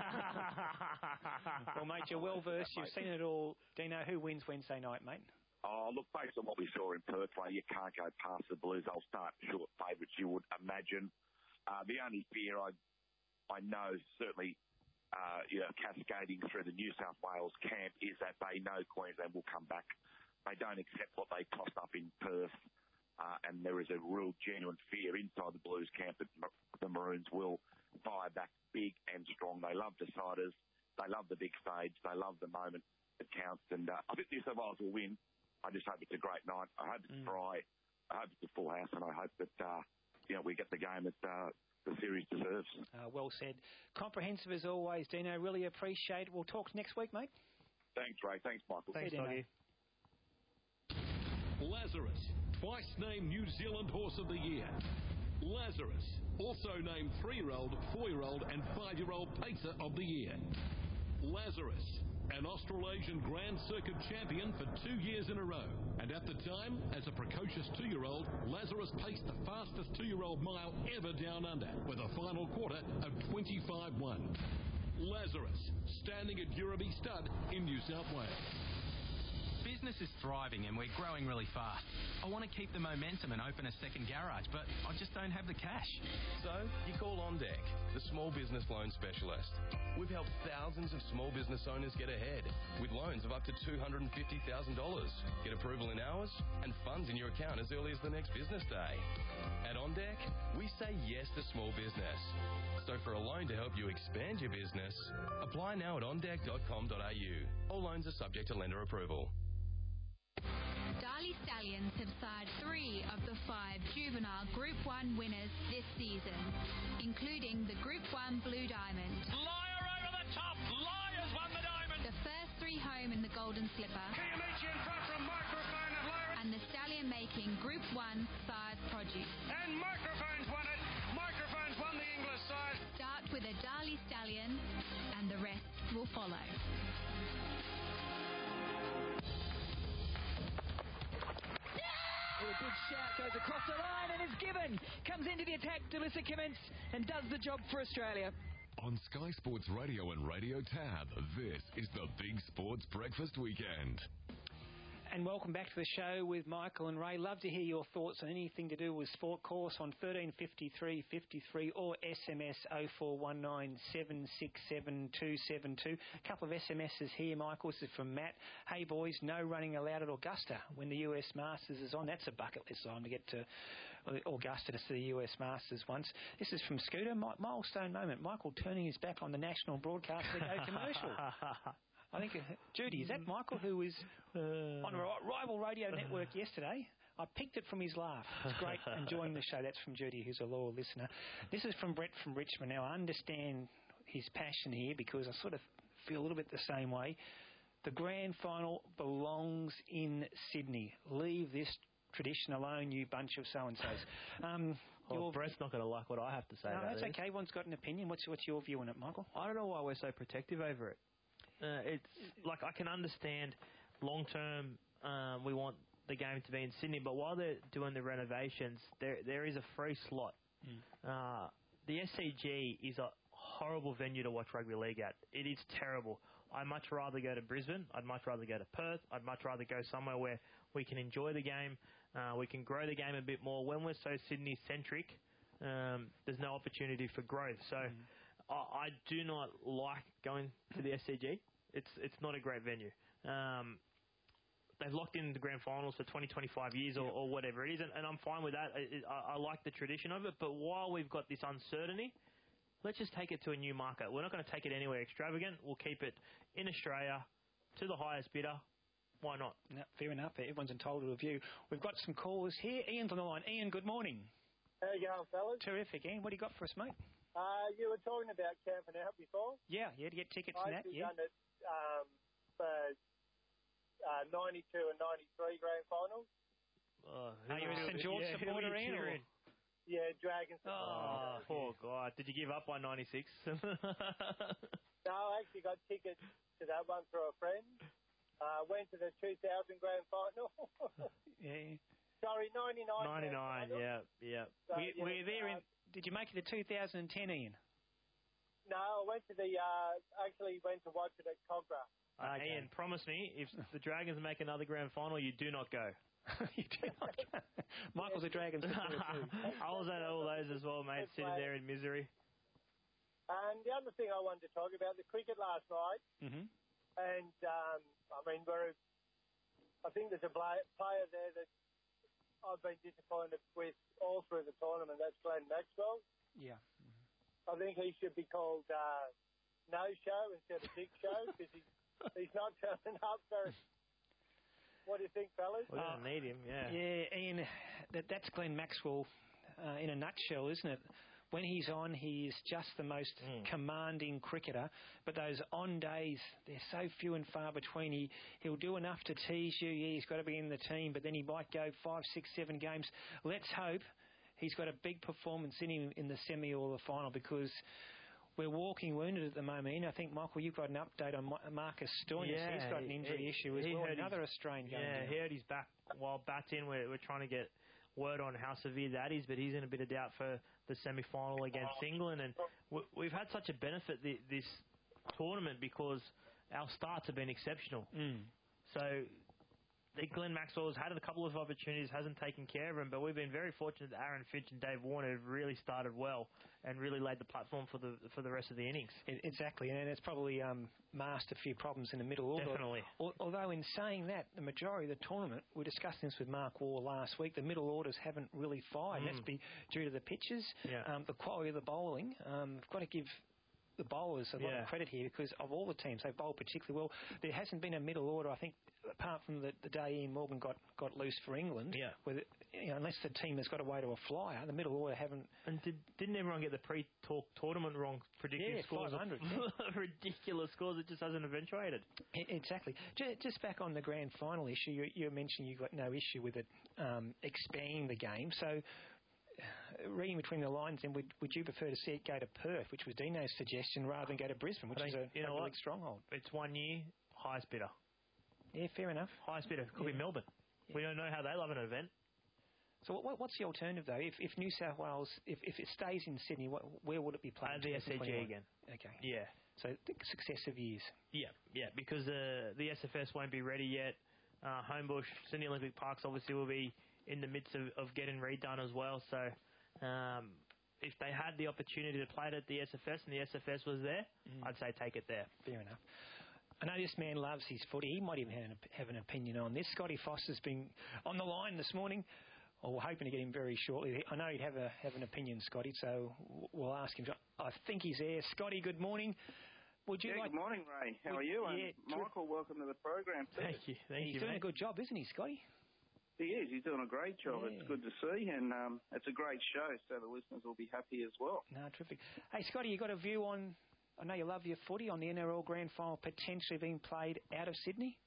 Speaker 1: Well, mate, you're well versed. You've seen it all. Dino, who wins Wednesday night, mate?
Speaker 22: Oh, look, based on what we saw in Perth, Ray, you can't go past the Blues. They'll start short favourites, you would imagine. Uh, the only fear I I know, certainly, uh, you know, cascading through the New South Wales camp is that they know Queensland will come back. They don't accept what they tossed up in Perth, uh, and there is a real genuine fear inside the Blues camp that the Maroons will fire back big and strong. They love deciders. They love the big stage. They love the moment that counts. And uh, I think New South Wales will win. I just hope it's a great night. I hope it's mm. dry. I hope it's a full house, and I hope that uh, you know we get the game that uh, the series deserves.
Speaker 1: Uh, well said. Comprehensive as always, Dino. Really appreciate it. We'll talk next week, mate.
Speaker 22: Thanks, Ray. Thanks, Michael.
Speaker 2: Thanks, Doggy.
Speaker 4: Lazarus, twice named New Zealand Horse of the Year. Lazarus, also named three-year-old, four-year-old and five-year-old Pacer of the Year. Lazarus, an Australasian Grand Circuit champion for two years in a row. And at the time, as a precocious two-year-old, Lazarus paced the fastest two-year-old mile ever down under, with a final quarter of twenty-five one. Lazarus, standing at Gurabee Stud in New South Wales.
Speaker 5: Business is thriving and we're growing really fast. I want to keep the momentum and open a second garage, but I just don't have the cash.
Speaker 23: So, you call OnDeck, the small business loan specialist. We've helped thousands of small business owners get ahead with loans of up to two hundred fifty thousand dollars. Get approval in hours and funds in your account as early as the next business day. At OnDeck, we say yes to small business. So for a loan to help you expand your business, apply now at on deck dot com dot a u. All loans are subject to lender approval.
Speaker 11: Darley Stallions have sired three of the five juvenile Group one winners this season, including the Group one Blue Diamond.
Speaker 12: Liar over the top! Liar's won the diamond!
Speaker 11: The first three home in the Golden Slipper.
Speaker 12: Kiyomichi in front from Microphone and Lyra.
Speaker 11: And the stallion making Group one Sires Produce.
Speaker 12: And Microphone's won it! Microphone's won the English side.
Speaker 11: Start with a Darley Stallion and the rest will follow.
Speaker 24: A big shout goes across the line and is given. Comes into the attack, Delissa Kimmins, and does the job for Australia.
Speaker 18: On Sky Sports Radio and Radio Tab, this is the Big Sports Breakfast Weekend.
Speaker 1: And welcome back to the show with Michael and Ray. Love to hear your thoughts on anything to do with sport. Call us on thirteen fifty-three fifty-three or S M S oh four one nine seven six seven two seven two. A couple of S M Ses here, Michael. This is from Matt. Hey boys, no running allowed at Augusta when the U S Masters is on. That's a bucket list item to get to Augusta to see the U S Masters once. This is from Scooter. Milestone moment. Michael turning his back on the national broadcast to go commercial. I think, uh, Judy, is that Michael who was uh, on a rival radio network yesterday? I picked it from his laugh. It's great, enjoying the show. That's from Judy, who's a loyal listener. This is from Brett from Richmond. Now, I understand his passion here because I sort of feel a little bit the same way. The grand final belongs in Sydney. Leave this tradition alone, you bunch of so-and-sos. Um,
Speaker 2: well, Brett's not going to like what I have to say
Speaker 1: no,
Speaker 2: about
Speaker 1: that's
Speaker 2: this.
Speaker 1: okay. Everyone's got an opinion. What's, what's your view on it, Michael?
Speaker 2: I don't know why we're so protective over it. Uh, it's like I can understand long-term um, we want the game to be in Sydney, but while they're doing the renovations, there there is a free slot.
Speaker 1: Mm.
Speaker 2: Uh, the S C G is a horrible venue to watch rugby league at. It is terrible. I'd much rather go to Brisbane. I'd much rather go to Perth. I'd much rather go somewhere where we can enjoy the game. Uh, we can grow the game a bit more. When we're so Sydney-centric, um, there's no opportunity for growth. So mm. I, I do not like going to the S C G. It's it's not a great venue. Um, they've locked in the grand finals for twenty, twenty-five years or,
Speaker 1: yep. or
Speaker 2: whatever it is, and, and I'm fine with that. I, I, I like the tradition of it, but while we've got this uncertainty, let's just take it to a new market. We're not going to take it anywhere extravagant. We'll keep it in Australia to the highest bidder. Why not?
Speaker 1: No, fair enough. Everyone's entitled to a view. We've got some callers here. Ian's on the line. Ian, good morning.
Speaker 3: How you going, fellas?
Speaker 1: Terrific, Ian. What do you got for us, mate?
Speaker 3: Uh, you were talking about camping out before.
Speaker 1: Yeah, yeah, to get tickets
Speaker 3: I
Speaker 1: and that,
Speaker 3: actually
Speaker 1: yeah.
Speaker 3: done it um, for uh, ninety-two and ninety-three grand finals.
Speaker 2: Oh,
Speaker 1: Are you a St George
Speaker 2: yeah,
Speaker 1: supporter, Ian?
Speaker 3: Yeah, Dragons.
Speaker 2: Oh, poor God. Did you give up by ninety-six?
Speaker 3: No, I actually got tickets to that one through a friend. Uh, went to the two thousand grand final.
Speaker 1: yeah.
Speaker 3: Sorry, ninety-nine.
Speaker 2: ninety-nine, yeah, yeah.
Speaker 3: So,
Speaker 1: we,
Speaker 3: yeah
Speaker 1: were you there
Speaker 3: um,
Speaker 1: in... Did you make it to two thousand ten, Ian?
Speaker 3: No, I went to the... Uh, actually went to watch it at Cogra.
Speaker 2: Uh,
Speaker 1: Okay.
Speaker 2: Ian, promise me, if the Dragons make another grand final, you do not go.
Speaker 1: you do not go. Michael's a Dragons supporter too.
Speaker 2: I was at all those as well, mate,
Speaker 3: It's
Speaker 2: sitting
Speaker 3: like-
Speaker 2: there in misery.
Speaker 3: And the other thing I wanted to talk about, the cricket last night.
Speaker 1: Mm-hmm.
Speaker 3: And, um, I mean, we're, I think there's a play, player there that I've been disappointed with all through the tournament. That's Glenn Maxwell.
Speaker 1: Yeah.
Speaker 3: I think he should be called uh, No Show instead of Big Show because he's, he's not turning up very... What do you think, fellas?
Speaker 2: We're going to need him, yeah.
Speaker 1: Yeah, Ian, that, that's Glenn Maxwell uh, in a nutshell, isn't it? When he's on, he is just the most
Speaker 2: mm.
Speaker 1: commanding cricketer. But those on days, they're so few and far between. He, he'll do enough to tease you. Yeah, he's got to be in the team, but then he might go five, six, seven games. Let's hope he's got a big performance in him in the semi or the final because we're walking wounded at the moment. I think, Michael, you've got an update on Marcus Stoinis.
Speaker 2: Yeah,
Speaker 1: he's got an injury
Speaker 2: he,
Speaker 1: issue as
Speaker 2: he
Speaker 1: well.
Speaker 2: hurt
Speaker 1: Another
Speaker 2: his,
Speaker 1: Australian going
Speaker 2: Yeah,
Speaker 1: down.
Speaker 2: he hurt his back while bat's in. We're, we're trying to get word on how severe that is, but he's in a bit of doubt for the semi-final against England. And we, we've had such a benefit th- this tournament because our starts have been exceptional.
Speaker 1: Mm.
Speaker 2: So I think Glenn Maxwell's had a couple of opportunities, hasn't taken care of them, but we've been very fortunate that Aaron Finch and Dave Warner have really started well and really laid the platform for the for the rest of the innings.
Speaker 1: It, exactly, and it's probably um, masked a few problems in the middle order.
Speaker 2: Definitely.
Speaker 1: Al- although in saying that, the majority of the tournament, we discussed this with Mark Waugh last week, the middle orders haven't really fired.
Speaker 2: Mm.
Speaker 1: That's be due to the pitches,
Speaker 2: Yeah.
Speaker 1: um, the quality of the bowling. Um, we've got to give the bowlers a lot
Speaker 2: Yeah.
Speaker 1: of credit here because of all the teams, they've bowled particularly well. There hasn't been a middle order, I think, apart from the, the day Ian Morgan got, got loose for England.
Speaker 2: Yeah.
Speaker 1: Where the, you know, unless the team has got away to a flyer, the middle order haven't.
Speaker 2: And did, didn't everyone get the pre-talk tournament wrong, predicting
Speaker 1: Yeah,
Speaker 2: scores?
Speaker 1: five hundred.
Speaker 2: Of ridiculous scores. It just hasn't eventuated.
Speaker 1: E- Exactly. Ju- Just back on the grand final issue, you, you mentioned you got no issue with it um, expanding the game. So, uh, reading between the lines, then would, would you prefer to see it go to Perth, which was Dino's suggestion, rather than go to Brisbane, which
Speaker 2: I
Speaker 1: is
Speaker 2: think,
Speaker 1: a
Speaker 2: you know
Speaker 1: rugby
Speaker 2: what?
Speaker 1: league stronghold?
Speaker 2: It's one year, highest bidder.
Speaker 1: Yeah, fair enough.
Speaker 2: Highest bidder could
Speaker 1: Yeah.
Speaker 2: be Melbourne. We don't know how they love an event.
Speaker 1: So what, what's the alternative, though? If, if New South Wales, if, if it stays in Sydney, what, where would it be played?
Speaker 2: Uh, the S C G again.
Speaker 1: Okay.
Speaker 2: Yeah.
Speaker 1: So th- successive years.
Speaker 2: Yeah, yeah, because uh, the S F S won't be ready yet. Uh, Homebush, Sydney Olympic Parks obviously will be in the midst of, of getting redone as well. So um, if they had the opportunity to play it at the S F S and the S F S was there,
Speaker 1: Mm.
Speaker 2: I'd say take it there.
Speaker 1: Fair enough. I know this man loves his footy. He might even have an, have an opinion on this. Scotty Foster's been on the line this morning. Well, we're hoping to get him very shortly. I know he'd have a have an opinion, Scotty, so we'll ask him. I think he's there. Scotty, good morning. Would you
Speaker 6: yeah,
Speaker 1: like...
Speaker 6: Good morning, Ray. How
Speaker 1: would,
Speaker 6: are you?
Speaker 1: Yeah,
Speaker 6: and Michael, welcome to the program. Too.
Speaker 2: Thank you. Thank
Speaker 1: He's
Speaker 2: you,
Speaker 1: doing
Speaker 2: mate.
Speaker 1: a good job, isn't he, Scotty?
Speaker 6: He is. He's doing a great job.
Speaker 1: Yeah.
Speaker 6: It's good to see, and um, it's a great show, so the listeners will be happy as well.
Speaker 1: No, terrific. Hey, Scotty, you got a view on... I know you love your footy, on the N R L Grand Final potentially being played out of Sydney?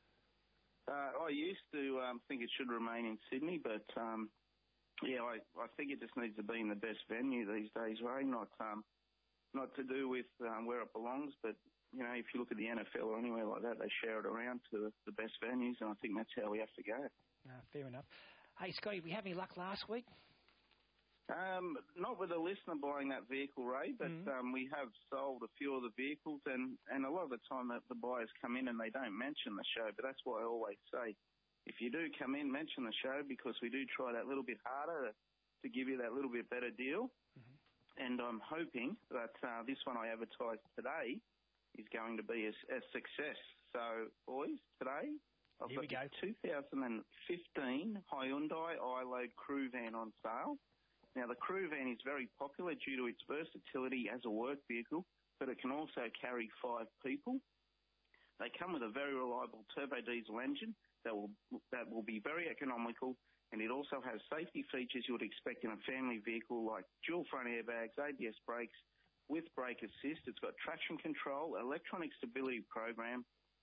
Speaker 6: Uh, I used to um, think it should remain in Sydney, but um, yeah, I, I think it just needs to be in the best venue these days, Ray. Not um, not to do with um, where it belongs, but you know, if you look at the N F L or anywhere like that, they share it around to the, the best venues, and I think that's how we have to go.
Speaker 1: No, fair enough. Hey, Scotty, we have any luck last week?
Speaker 6: Um, not with a listener buying that vehicle, Ray, but
Speaker 1: Mm-hmm.
Speaker 6: um, we have sold a few of the vehicles, and, and a lot of the time that the buyers come in and they don't mention the show, but that's why I always say, if you do come in, mention the show, because we do try that little bit harder to, to give you that little bit better deal.
Speaker 1: Mm-hmm.
Speaker 6: And I'm hoping that uh, this one I advertised today is going to be a, a success. So, boys, today I've
Speaker 1: Here
Speaker 6: got
Speaker 1: we go.
Speaker 6: the two thousand fifteen Hyundai iLoad Crew Van on sale. Now, the Crew Van is very popular due to its versatility as a work vehicle, but it can also carry five people. They come with a very reliable turbo diesel engine that will that will be very economical, and it also has safety features you would expect in a family vehicle like dual front airbags, A B S brakes with brake assist. It's got traction control, electronic stability program,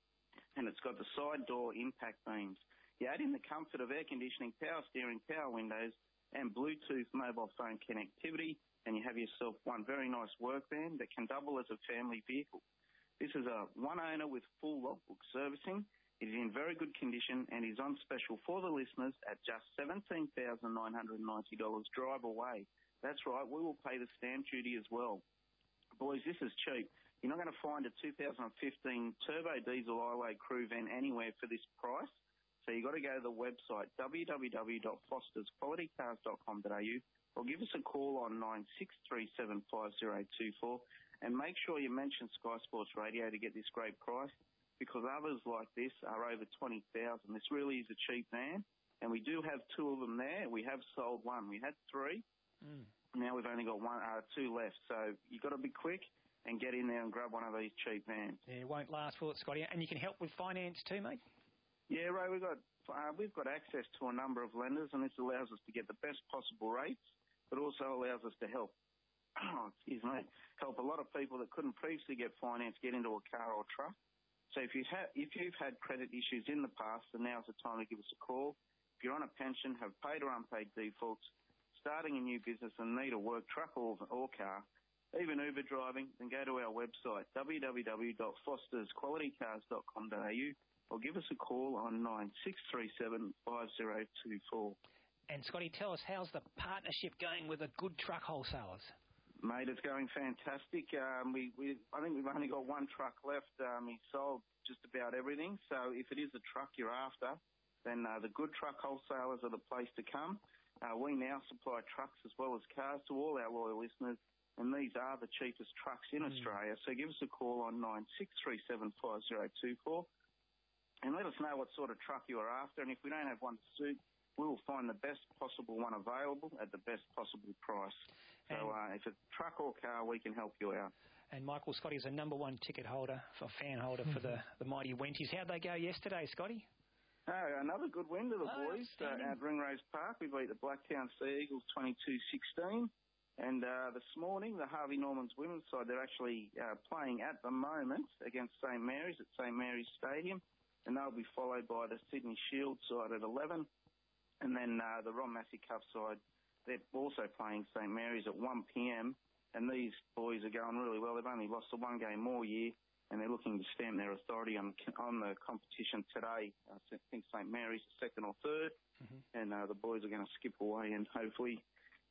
Speaker 6: and it's got the side door impact beams. You add in the comfort of air conditioning, power steering, power windows, and Bluetooth mobile phone connectivity, and you have yourself one very nice work van that can double as a family vehicle. This is a one owner with full logbook servicing. It is in very good condition and is on special for the listeners at just seventeen thousand nine hundred ninety dollars drive away. That's right, we will pay the stamp duty as well. Boys, this is cheap. You're not going to find a two thousand fifteen turbo diesel iLoad Crew Van anywhere for this price. So you've got to go to the website, w w w dot fosters quality cars dot com dot a u, or give us a call on nine six three seven five zero two four, and make sure you mention Sky Sports Radio to get this great price, because others like this are over twenty thousand dollars. This really is a cheap van, and we do have two of them there. We have sold one. We had three.
Speaker 1: Mm.
Speaker 6: Now we've only got one, uh, two left. So you've got to be quick and get in there and grab one of these cheap vans.
Speaker 1: Yeah, it won't last, will it, Scotty? And you can help with finance too, mate?
Speaker 6: Yeah, Ray, we've got uh, we've got access to a number of lenders, and this allows us to get the best possible rates, but also allows us to help, oh, excuse me, help a lot of people that couldn't previously get finance get into a car or truck. So if you have if you've had credit issues in the past, then now's the time to give us a call. If you're on a pension, have paid or unpaid defaults, starting a new business and need a work truck or, or car, even Uber driving, then go to our website, w w w dot fosters quality cars dot com dot a u, or give us a call on nine six three seven five zero two four.
Speaker 1: And, Scotty, tell us, how's the partnership going with the Good Truck Wholesalers?
Speaker 6: Mate, it's going fantastic. Um, we, we, I think we've only got one truck left. Um, he sold just about everything. So if it is a truck you're after, then uh, the Good Truck Wholesalers are the place to come. Uh, we now supply trucks as well as cars to all our loyal listeners, and these are the cheapest trucks in mm. Australia. So give us a call on nine six three seven five zero two four and let us know what sort of truck you are after. And if we don't have one to suit, we will find the best possible one available at the best possible price. So uh, if it's a truck or car, we can help you out.
Speaker 1: And Michael, Scotty is a number one ticket holder, for fan holder for the, the mighty Wenties. How'd they go yesterday, Scotty?
Speaker 6: Oh, another good win to the
Speaker 1: oh,
Speaker 6: boys uh, at Ringrose Park. We beat the Blacktown Sea Eagles twenty-two sixteen. And uh, this morning, the Harvey Normans women's side, they're actually uh, playing at the moment against Saint Mary's at Saint Mary's Stadium. And they'll be followed by the Sydney Shield side at eleven. And then uh, the Ron Massey Cup side, they're also playing Saint Mary's at one p.m. And these boys are going really well. They've only lost the one game all year, and they're looking to stamp their authority on on the competition today. I think Saint Mary's is second or third, mm-hmm. and uh, the boys are going to skip away and hopefully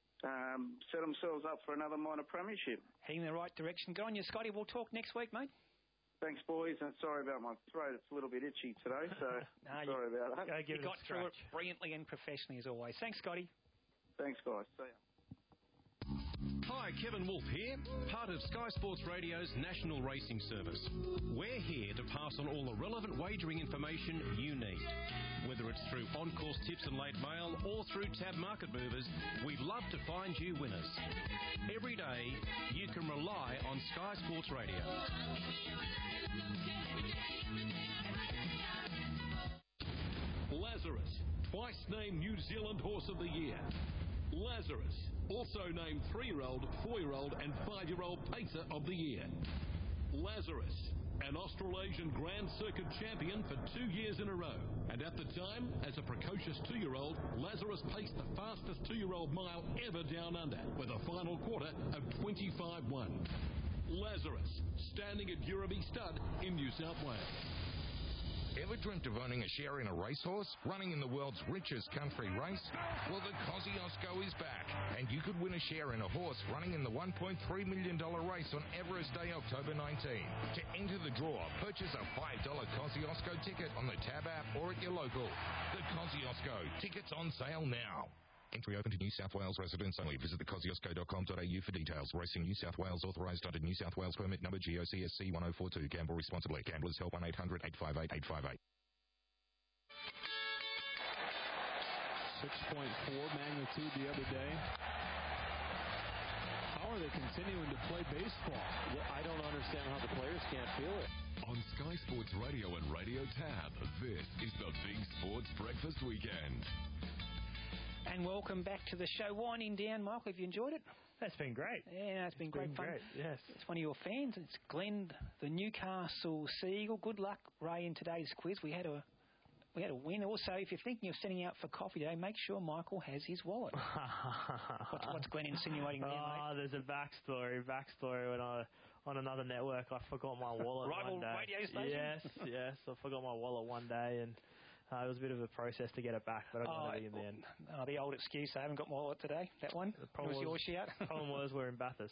Speaker 6: um, set themselves up for another minor premiership.
Speaker 1: Heading in the right direction. Good on you, Scotty. We'll talk next week, mate.
Speaker 6: Thanks, boys. And sorry about my throat. It's a little bit itchy today, so
Speaker 1: no,
Speaker 6: sorry
Speaker 1: you,
Speaker 6: about that.
Speaker 1: You got through it brilliantly and professionally as always. Thanks, Scotty.
Speaker 6: Thanks, guys. See ya.
Speaker 8: Hi, Kevin Wolf here, part of Sky Sports Radio's National Racing Service. We're here to pass on all the relevant wagering information you need. Whether it's through on-course tips and late mail or through Tab Market Movers, we'd love to find you winners. Every day, you can rely on Sky Sports Radio.
Speaker 4: Lazarus, twice named New Zealand Horse of the Year. Lazarus, also named three-year-old, four-year-old and five-year-old Pacer of the Year. Lazarus, an Australasian Grand Circuit champion for two years in a row. And at the time, as a precocious two-year-old, Lazarus paced the fastest two-year-old mile ever down under, with a final quarter of twenty-five one. Lazarus, standing at Euroby Stud in New South Wales.
Speaker 9: Ever dreamt of owning a share in a racehorse, running in the world's richest country race? Well, the Kosciuszko is back, and you could win a share in a horse running in the one point three million dollars race on Everest Day, October nineteenth. To enter the draw, purchase a five dollars Kosciuszko ticket on the Tab app or at your local. The Kosciuszko. Tickets on sale now. Entry open to New South Wales residents only. Visit the kosciuszko dot com dot a u for details. Racing New South Wales authorised under New South Wales permit number G O C S C one oh four two. Gamble responsibly. Gamblers help one eight hundred eight five eight eight five eight.
Speaker 10: six point four magnitude the other day. How are they continuing to play baseball?
Speaker 13: I don't understand how the players can't feel it.
Speaker 18: On Sky Sports Radio and Radio Tab, this is the Big Sports Breakfast Weekend.
Speaker 1: And welcome back to the show. Winding down, Michael, have you enjoyed it?
Speaker 2: That's been great.
Speaker 1: Yeah, it's been
Speaker 2: it's
Speaker 1: great
Speaker 2: been
Speaker 1: fun.
Speaker 2: Great, yes.
Speaker 1: It's one of your fans. It's Glenn, the Newcastle Seagull. Good luck, Ray, in today's quiz. We had a we had a win. Also, if you're thinking of setting out for coffee today, make sure Michael has his wallet. what's, what's Glenn insinuating there,
Speaker 2: Oh,
Speaker 1: mate?
Speaker 2: there's a backstory. Backstory when I on another network, I forgot my wallet
Speaker 1: Rival
Speaker 2: one day.
Speaker 1: radio station?
Speaker 2: Yes, yes. I forgot my wallet one day, and Uh, it was a bit of a process to get it back, but I got
Speaker 1: oh,
Speaker 2: it in the end.
Speaker 1: Oh, the old excuse, I haven't got my wallet today, that one?
Speaker 2: The problem
Speaker 1: was,
Speaker 2: was
Speaker 1: your shout?
Speaker 2: The problem was we're in Bathurst.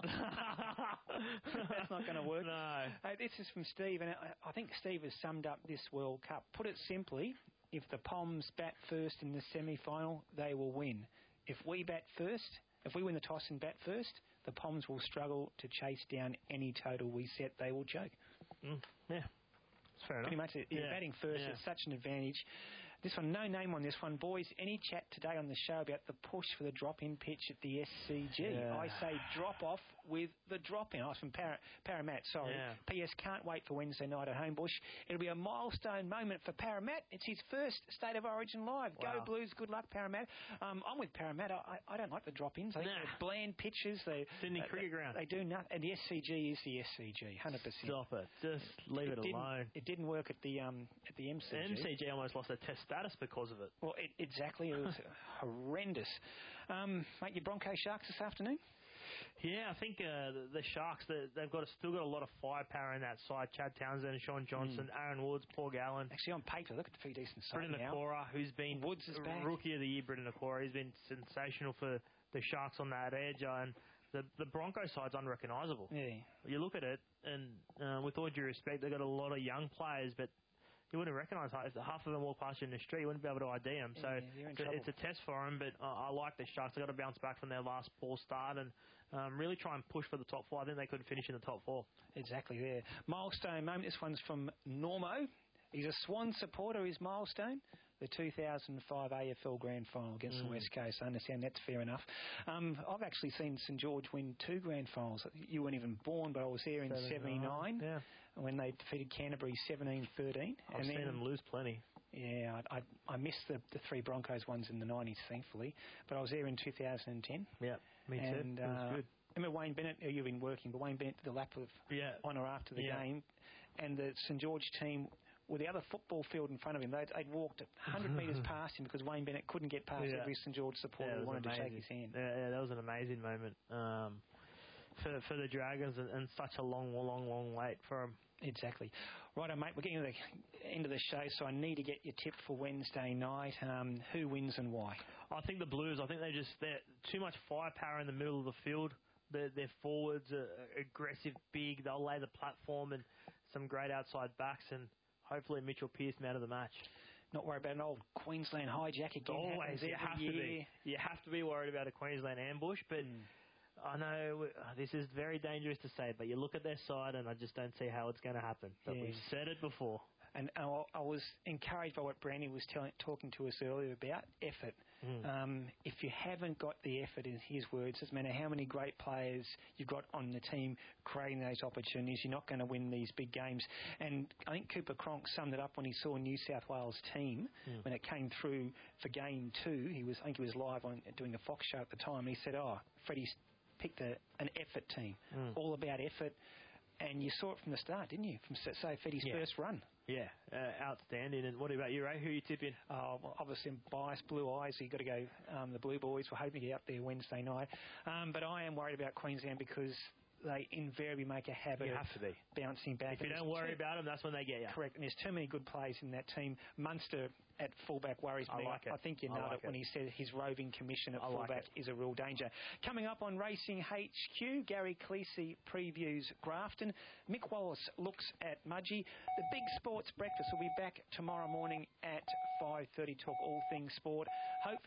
Speaker 1: That's not going to work.
Speaker 2: No.
Speaker 1: Uh, this is from Steve, and I, I think Steve has summed up this World Cup. Put it simply, if the Poms bat first in the semi-final, they will win. If we bat first, if we win the toss and bat first, the Poms will struggle to chase down any total we set. They will choke.
Speaker 2: Mm, yeah. Fair
Speaker 1: Pretty
Speaker 2: enough.
Speaker 1: much, yeah.
Speaker 2: Yeah.
Speaker 1: Batting first
Speaker 2: Yeah.
Speaker 1: is such an advantage. This one, no name on this one. Boys, any chat today on the show about the push for the drop-in pitch at the S C G?
Speaker 2: Yeah.
Speaker 1: I say drop-off with the drop-in. Oh, it's from Par- Parramatta, sorry.
Speaker 2: Yeah.
Speaker 1: P S can't wait for Wednesday night at Homebush. It'll be a milestone moment for Parramatta. It's his first State of Origin live.
Speaker 2: Wow.
Speaker 1: Go Blues, good luck, Parramatta. Um, I'm with Parramatta. I, I don't like the drop-ins. I think
Speaker 2: Nah.
Speaker 1: they're bland pitches. They,
Speaker 2: Sydney
Speaker 1: uh,
Speaker 2: Cricket
Speaker 1: they,
Speaker 2: Ground.
Speaker 1: They do nothing. And the S C G is the S C G, one hundred percent.
Speaker 2: Stop it. Just leave it,
Speaker 1: didn't-
Speaker 2: alone.
Speaker 1: It didn't work at the um at the M C G.
Speaker 2: The M C G almost lost their test status because of it.
Speaker 1: Well, it, exactly. It was horrendous. Um, mate, your Broncos Sharks this afternoon?
Speaker 2: Yeah, I think uh, the, the Sharks, they, they've got a, still got a lot of firepower in that side. Chad Townsend, Sean Johnson,
Speaker 1: Mm.
Speaker 2: Aaron Woods, Paul Gallen.
Speaker 1: Actually, on paper, look at the few decent sides
Speaker 2: Britton
Speaker 1: now.
Speaker 2: Nakora, who's been
Speaker 1: Woods is back.
Speaker 2: Rookie of the Year, Britton Nakora. He's been sensational for the Sharks on that edge. And the, the Broncos side's unrecognisable.
Speaker 1: Yeah.
Speaker 2: You look at it, and uh, with all due respect, they've got a lot of young players, but you wouldn't recognise half, if half of them walk past you in the street. You wouldn't be able to I D them. So
Speaker 1: Yeah, you're in
Speaker 2: it's, a,
Speaker 1: trouble.
Speaker 2: it's a test for them. But uh, I like the Sharks. They've got to bounce back from their last poor start and um, really try and push for the top four. I think they could finish in the top four.
Speaker 1: Exactly there. Milestone moment. This one's from Normo. He's a Swan supporter. His milestone, the two thousand five A F L Grand Final against
Speaker 2: Mm.
Speaker 1: the West Coast. I understand that's fair enough. Um, I've actually seen St George win two Grand Finals. You weren't even born, but I was there in seventy-nine
Speaker 2: Yeah.
Speaker 1: when they defeated Canterbury seventeen thirteen.
Speaker 2: I've seen them lose plenty.
Speaker 1: Yeah, I, I, I missed the, the three Broncos ones in the nineties, thankfully. But I was there in two thousand ten.
Speaker 2: Yeah, me too.
Speaker 1: And,
Speaker 2: It was
Speaker 1: uh,
Speaker 2: good.
Speaker 1: I remember Wayne Bennett, oh, you've been working, but Wayne Bennett did the lap of
Speaker 2: Yeah.
Speaker 1: honour after the
Speaker 2: Yeah.
Speaker 1: game. And the St George team, with the other football field in front of him, they'd, they'd walked one hundred metres past him because Wayne Bennett couldn't get past
Speaker 2: Yeah.
Speaker 1: every St George supporter
Speaker 2: Yeah, it
Speaker 1: who
Speaker 2: was
Speaker 1: wanted to shake
Speaker 2: amazing.
Speaker 1: his hand.
Speaker 2: Yeah, yeah, that was an amazing moment um, for for the Dragons and, and such a long, long, long wait for them.
Speaker 1: Exactly. Righto, mate, we're getting to the end of the show, so I need to get your tip for Wednesday night. Um, who wins and why?
Speaker 2: I think the Blues, I think they just, they're too much firepower in the middle of the field. Their, their forwards are aggressive, big. They'll lay the platform and some great outside backs, and hopefully Mitchell Pearce out of the match.
Speaker 1: Not worried about an old Queensland hijack again.
Speaker 2: Always,
Speaker 1: happens
Speaker 2: you
Speaker 1: every
Speaker 2: have
Speaker 1: year.
Speaker 2: to be. You have to be worried about a Queensland ambush, but I know uh, this is very dangerous to say, but you look at their side and I just don't see how it's going to happen. But
Speaker 1: Yeah.
Speaker 2: we've said it before.
Speaker 1: And I, I was encouraged by what Brandy was telling, talking to us earlier about effort.
Speaker 2: Mm.
Speaker 1: Um, if you haven't got the effort, in his words, doesn't matter how many great players you've got on the team creating those opportunities, you're not going to win these big games. And I think Cooper Cronk summed it up when he saw New South Wales team
Speaker 2: Mm.
Speaker 1: when it came through for game two. He was, I think he was live on doing a Fox show at the time. And he said, "Oh, Freddie's picked a, an effort team,
Speaker 2: Mm.
Speaker 1: all about effort." And you saw it from the start, didn't you? From say Freddie's
Speaker 2: Yeah.
Speaker 1: first run.
Speaker 2: Yeah, uh, outstanding. And what about you, Ray? Who are you tipping?
Speaker 1: Oh, well, obviously, I'm biased, Blue Eyes. You've got to go um, the Blue Boys. We're hoping to get up there Wednesday night. Um, but I am worried about Queensland because they invariably make a habit
Speaker 2: You
Speaker 1: of
Speaker 2: have to be.
Speaker 1: bouncing back.
Speaker 2: If you
Speaker 1: And
Speaker 2: don't
Speaker 1: there's
Speaker 2: worry
Speaker 1: too-
Speaker 2: about them, that's when they get you.
Speaker 1: Correct. And there's too many good players in that team. Munster at fullback worries
Speaker 2: I
Speaker 1: me.
Speaker 2: like it.
Speaker 1: I think you
Speaker 2: I
Speaker 1: know
Speaker 2: like
Speaker 1: it when
Speaker 2: it.
Speaker 1: he said his roving commission at
Speaker 2: I like
Speaker 1: fullback
Speaker 2: it.
Speaker 1: is a real danger. Coming up on Racing H Q, Gary Cleese previews Grafton. Mick Wallace looks at Mudgee. The Big Sports Breakfast will be back tomorrow morning at five thirty. Talk all things sport. Hope